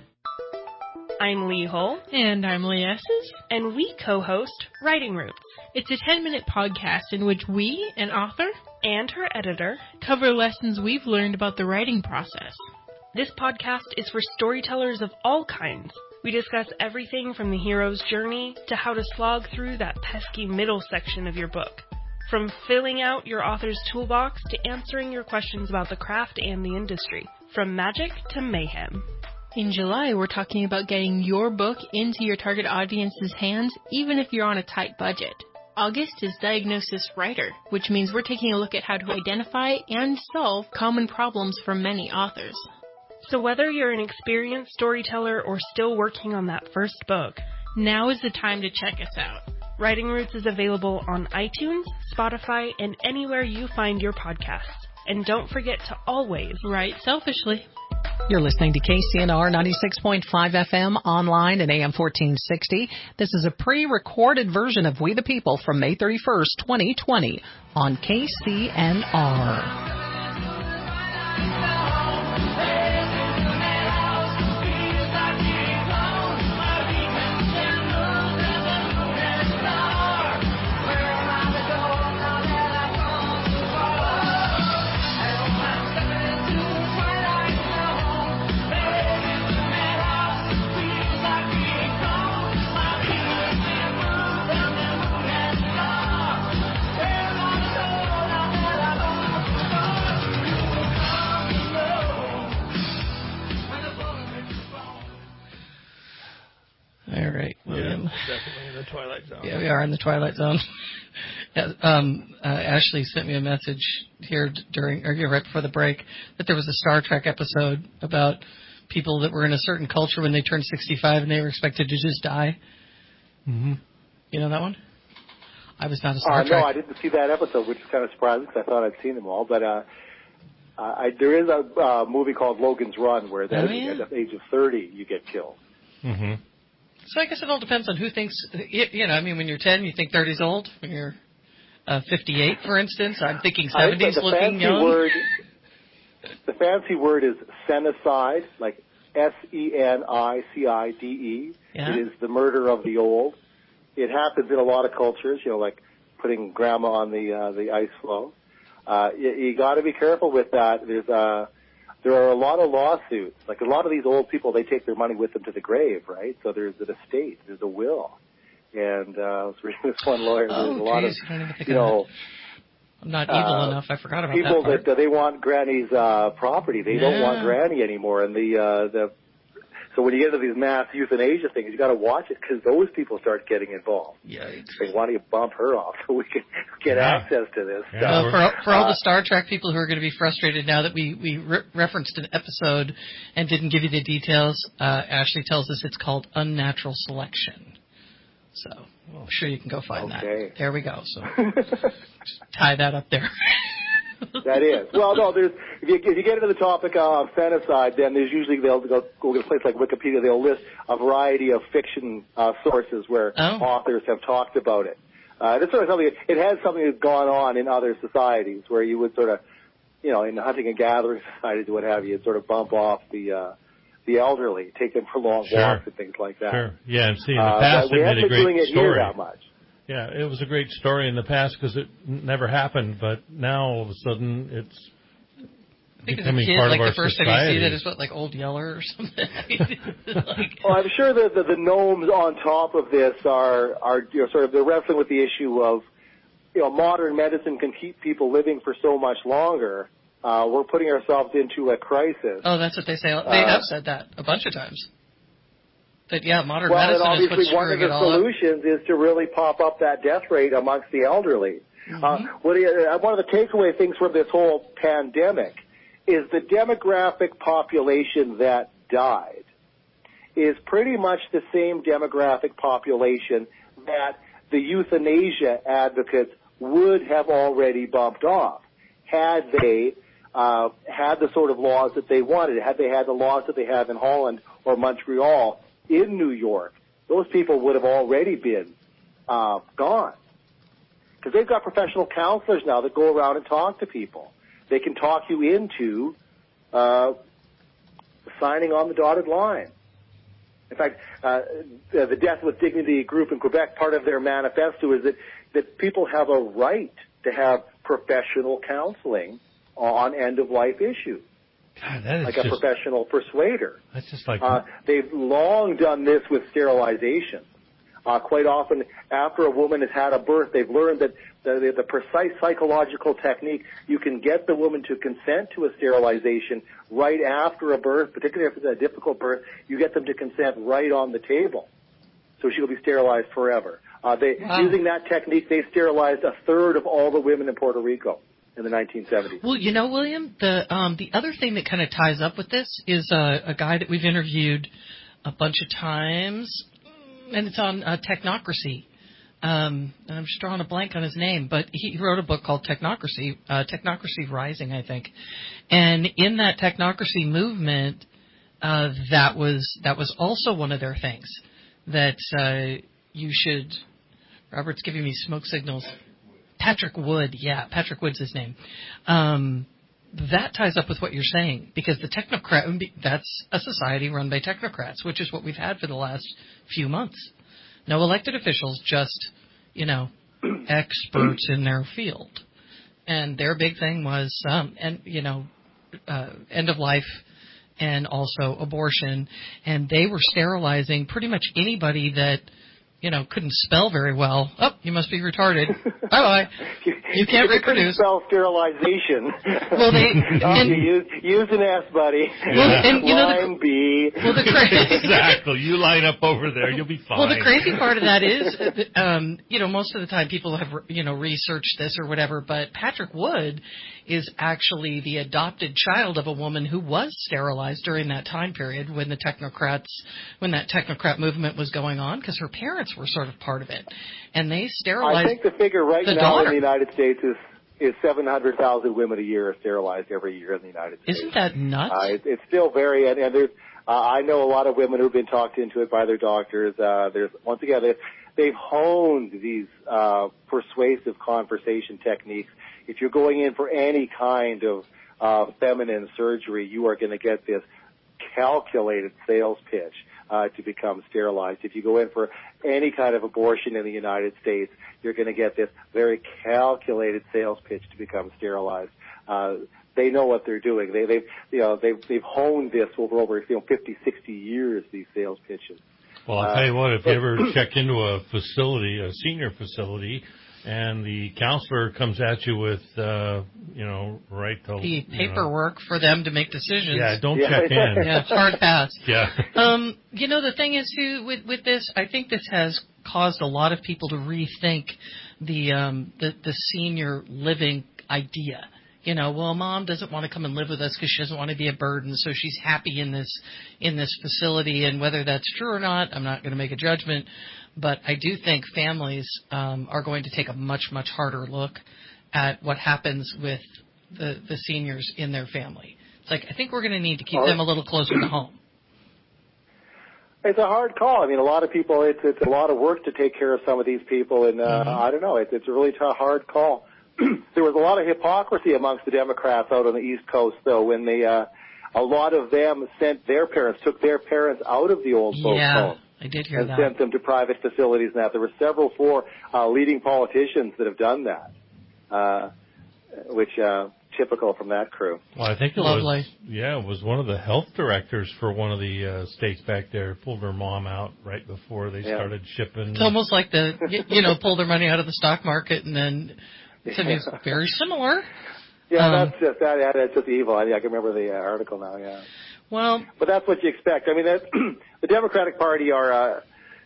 I'm Lee Hull. And I'm Lee Esses. And we co-host Writing Roots. It's a 10-minute podcast in which we, an author, and her editor, cover lessons we've learned about the writing process. This podcast is for storytellers of all kinds. We discuss everything from the hero's journey to how to slog through that pesky middle section of your book. From filling out your author's toolbox to answering your questions about the craft and the industry. From magic to mayhem. In July, we're talking about getting your book into your target audience's hands, even if you're on a tight budget. August is Diagnosis Writer, which means we're taking a look at how to identify and solve common problems for many authors. So whether you're an experienced storyteller or still working on that first book, now is the time to check us out. Writing Roots is available on iTunes, Spotify, and anywhere you find your podcasts. And don't forget to always write selfishly. You're listening to KCNR 96.5 FM online at AM 1460. This is a pre-recorded version of We the People from May 31st, 2020 on KCNR. All right, William. Definitely in the Twilight Zone. Yeah, we are in the Twilight Zone. Ashley sent me a message here right before the break that there was a Star Trek episode about people that were in a certain culture when they turned 65 and they were expected to just die. Mm-hmm. You know that one? I was not a Star Trek. No, I didn't see that episode, which is kind of surprising because I thought I'd seen them all. But there is a movie called Logan's Run where at the age of 30 you get killed. Mm-hmm. So I guess it all depends on who thinks. I mean, when you're 10, you think 30's old. When you're 58, for instance, I'm thinking 70's looking young. The fancy word is senicide, like senicide. Yeah. It is the murder of the old. It happens in a lot of cultures, like putting grandma on the ice floe. You got to be careful with that. There are a lot of lawsuits. Like a lot of these old people, they take their money with them to the grave, right? So there's an estate, there's a will. And I was reading this one lawyer. There's a lot of, I'm not evil enough. I forgot about people that part. They want Granny's property. They don't want Granny anymore. And so when you get into these mass euthanasia things, you got to watch it because those people start getting involved. Yikes. They want to bump her off so we can get access to this stuff. For all the Star Trek people who are going to be frustrated now that we referenced an episode and didn't give you the details, Ashley tells us it's called Unnatural Selection. So I'm sure you can go find that. There we go. So just tie that up there. That is. Well, no, if you get into the topic of fantaside, then there's usually they'll go to a place like Wikipedia. They'll list a variety of fiction sources where authors have talked about it. It's sort of something. It has something that's gone on in other societies where you would sort of, in hunting and gathering societies, what have you, sort of bump off the elderly, take them for long walks and things like that. Sure. Yeah, and see, in the past we it haven't made a been doing great it story. here that much. Yeah, it was a great story in the past because it never happened, but now all of a sudden it's becoming part of our the first society. time you see that is what, like Old Yeller or something? Well, I'm sure that the gnomes on top of this are sort of they're wrestling with the issue of modern medicine can keep people living for so much longer. We're putting ourselves into a crisis. Oh, that's what they say. They have said that a bunch of times. That modern medicine and is what's obviously one of the solutions is to really pop up that death rate amongst the elderly. Mm-hmm. One of the takeaway things from this whole pandemic is the demographic population that died is pretty much the same demographic population that the euthanasia advocates would have already bumped off had they had the sort of laws that they wanted, had they had the laws that they have in Holland or Montreal. In New York, those people would have already been gone because they've got professional counselors now that go around and talk to people. They can talk you into signing on the dotted line. In fact, the Death with Dignity group in Quebec, part of their manifesto is that people have a right to have professional counseling on end-of-life issues. God, that is like a professional persuader. That's just like they've long done this with sterilization. Quite often, after a woman has had a birth, they've learned that the precise psychological technique, you can get the woman to consent to a sterilization right after a birth, particularly if it's a difficult birth. You get them to consent right on the table, so she will be sterilized forever. Using that technique, they sterilized a third of all the women in Puerto Rico in the 1970s. Well, William, the other thing that kind of ties up with this is a guy that we've interviewed a bunch of times, and it's on Technocracy. And I'm just drawing a blank on his name, but he wrote a book called Technocracy, Technocracy Rising, I think. And in that Technocracy movement, that was also one of their things that you should. Robert's giving me smoke signals. Patrick Wood, Patrick Wood's his name. That ties up with what you're saying because that's a society run by technocrats, which is what we've had for the last few months. No elected officials, just, experts in their field. And their big thing was, end of life and also abortion. And they were sterilizing pretty much anybody that, couldn't spell very well. Oh, you must be retarded. Bye-bye. You can't reproduce. Spell sterilization. Well, use an S, buddy. Well, and, line B, Well, exactly. You line up over there, you'll be fine. Well, the crazy part of that is, most of the time people have, researched this or whatever, but Patrick Wood is actually the adopted child of a woman who was sterilized during that time period when that technocrat movement was going on, because her parents were sort of part of it, and they sterilized. I think the figure right now daughter. in the United States is 700,000 women a year are sterilized every year in the United States. Isn't that nuts? It's still very, and there's, I know a lot of women who've been talked into it by their doctors. Once again, they've honed these persuasive conversation techniques. If you're going in for any kind of feminine surgery, you are going to get this calculated sales pitch to become sterilized. If you go in for any kind of abortion in the United States, you're going to get this very calculated sales pitch to become sterilized. They know what they're doing. They've honed this over 50, 60 years, these sales pitches. Well, I'll tell you what, if you ever check into a facility, a senior facility, and the counselor comes at you with, the paperwork for them to make decisions. Yeah, don't check in. Yeah, hard pass. Yeah. The thing is, too, with this, I think this has caused a lot of people to rethink the senior living idea. Mom doesn't want to come and live with us because she doesn't want to be a burden, so she's happy in this facility. And whether that's true or not, I'm not going to make a judgment. But I do think families are going to take a much, much harder look at what happens with the seniors in their family. It's like, I think we're going to need to keep them a little closer to home. It's a hard call. I mean, a lot of people, it's a lot of work to take care of some of these people, and I don't know, it's a really hard call. There was a lot of hypocrisy amongst the Democrats out on the East Coast, though, when a lot of them took their parents out of the old folks' homes. I did hear and that. Sent them to private facilities and that. There were several leading politicians that have done that, which typical from that crew. Well, I think it was one of the health directors for one of the states back there pulled her mom out right before they started shipping. It's almost like pulled their money out of the stock market, and then it's very similar. Yeah, that's just evil. I can remember the article now. Yeah. Well, but that's what you expect. I mean, the Democratic Party are,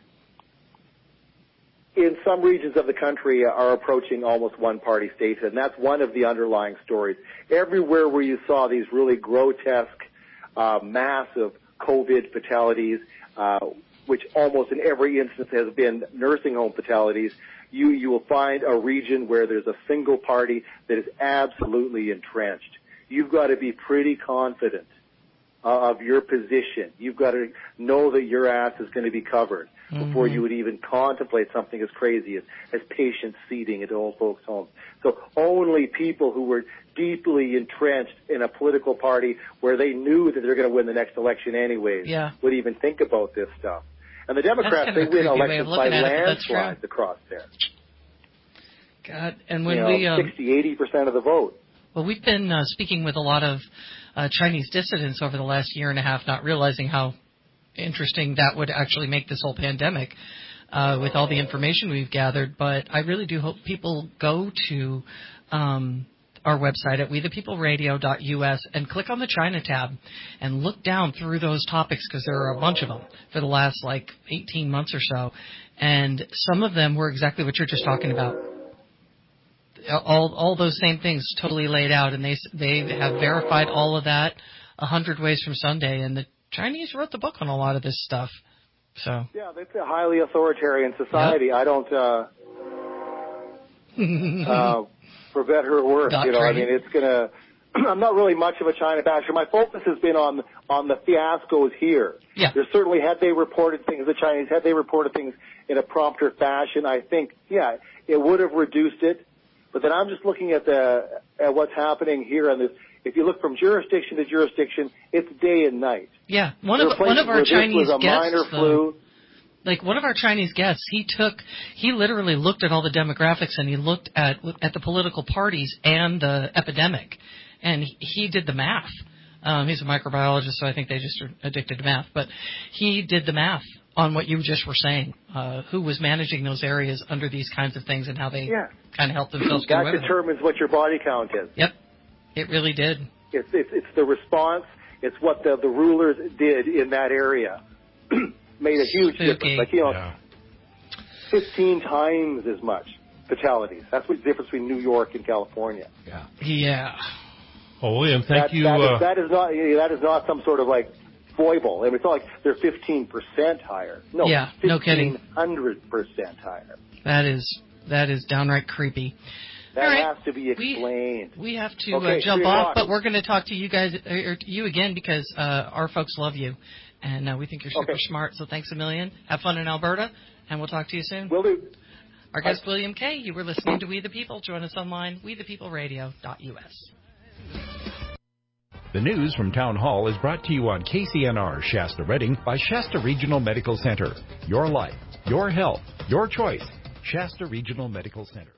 in some regions of the country, are approaching almost one-party statehood, and that's one of the underlying stories. Everywhere where you saw these really grotesque, massive COVID fatalities, which almost in every instance has been nursing home fatalities, you will find a region where there's a single party that is absolutely entrenched. You've got to be pretty confident of your position. You've got to know that your ass is going to be covered before you would even contemplate something as crazy as patient seating at old folks' homes. So only people who were deeply entrenched in a political party where they knew that they're going to win the next election anyways would even think about this stuff. And the Democrats, they win elections by landslides across there. God, and when 60-80% of the vote. Well, we've been speaking with a lot of Chinese dissidents over the last year and a half, not realizing how interesting that would actually make this whole pandemic with all the information we've gathered. But I really do hope people go to our website at wethepeopleradio.us and click on the China tab and look down through those topics, because there are a bunch of them for the last 18 months or so. And some of them were exactly what you're just talking about. All those same things totally laid out, and they have verified all of that 100 Ways from Sunday, and the Chinese wrote the book on a lot of this stuff. So yeah, it's a highly authoritarian society. Yep. I don't, for better or worse, I mean, it's gonna. I'm not really much of a China basher. My focus has been on the fiascos here. Yeah. There's certainly, had they reported things in a prompter fashion, I think, it would have reduced it. But then I'm just looking at what's happening here on this. If you look from jurisdiction to jurisdiction, it's day and night. Yeah, one of our Chinese guests, minor flu. Like one of our Chinese guests, he literally looked at all the demographics, and he looked at the political parties and the epidemic, and he did the math. He's a microbiologist, so I think they just are addicted to math. But he did the math on what you just were saying, who was managing those areas under these kinds of things and how they kind of helped themselves. That determines what your body count is. Yep, it really did. It's the response. It's what the rulers did in that area made a huge difference. Like, 15 times as much fatalities. That's what the difference between New York and California. Yeah. Well, William, thank you. That is not some sort of like foible. I mean, it's not like they're 15% higher. No, no kidding. 1,500% higher. That is downright creepy. That has to be explained. We have to jump off, but we're going to talk to you guys, or to you again, because our folks love you, and we think you're super smart. So thanks a million. Have fun in Alberta, and we'll talk to you soon. Will do. Our guest, William Kay. You were listening to We the People. Join us online, wethepeopleradio.us. The news from Town Hall is brought to you on KCNR Shasta Redding by Shasta Regional Medical Center. Your life, your health, your choice. Shasta Regional Medical Center.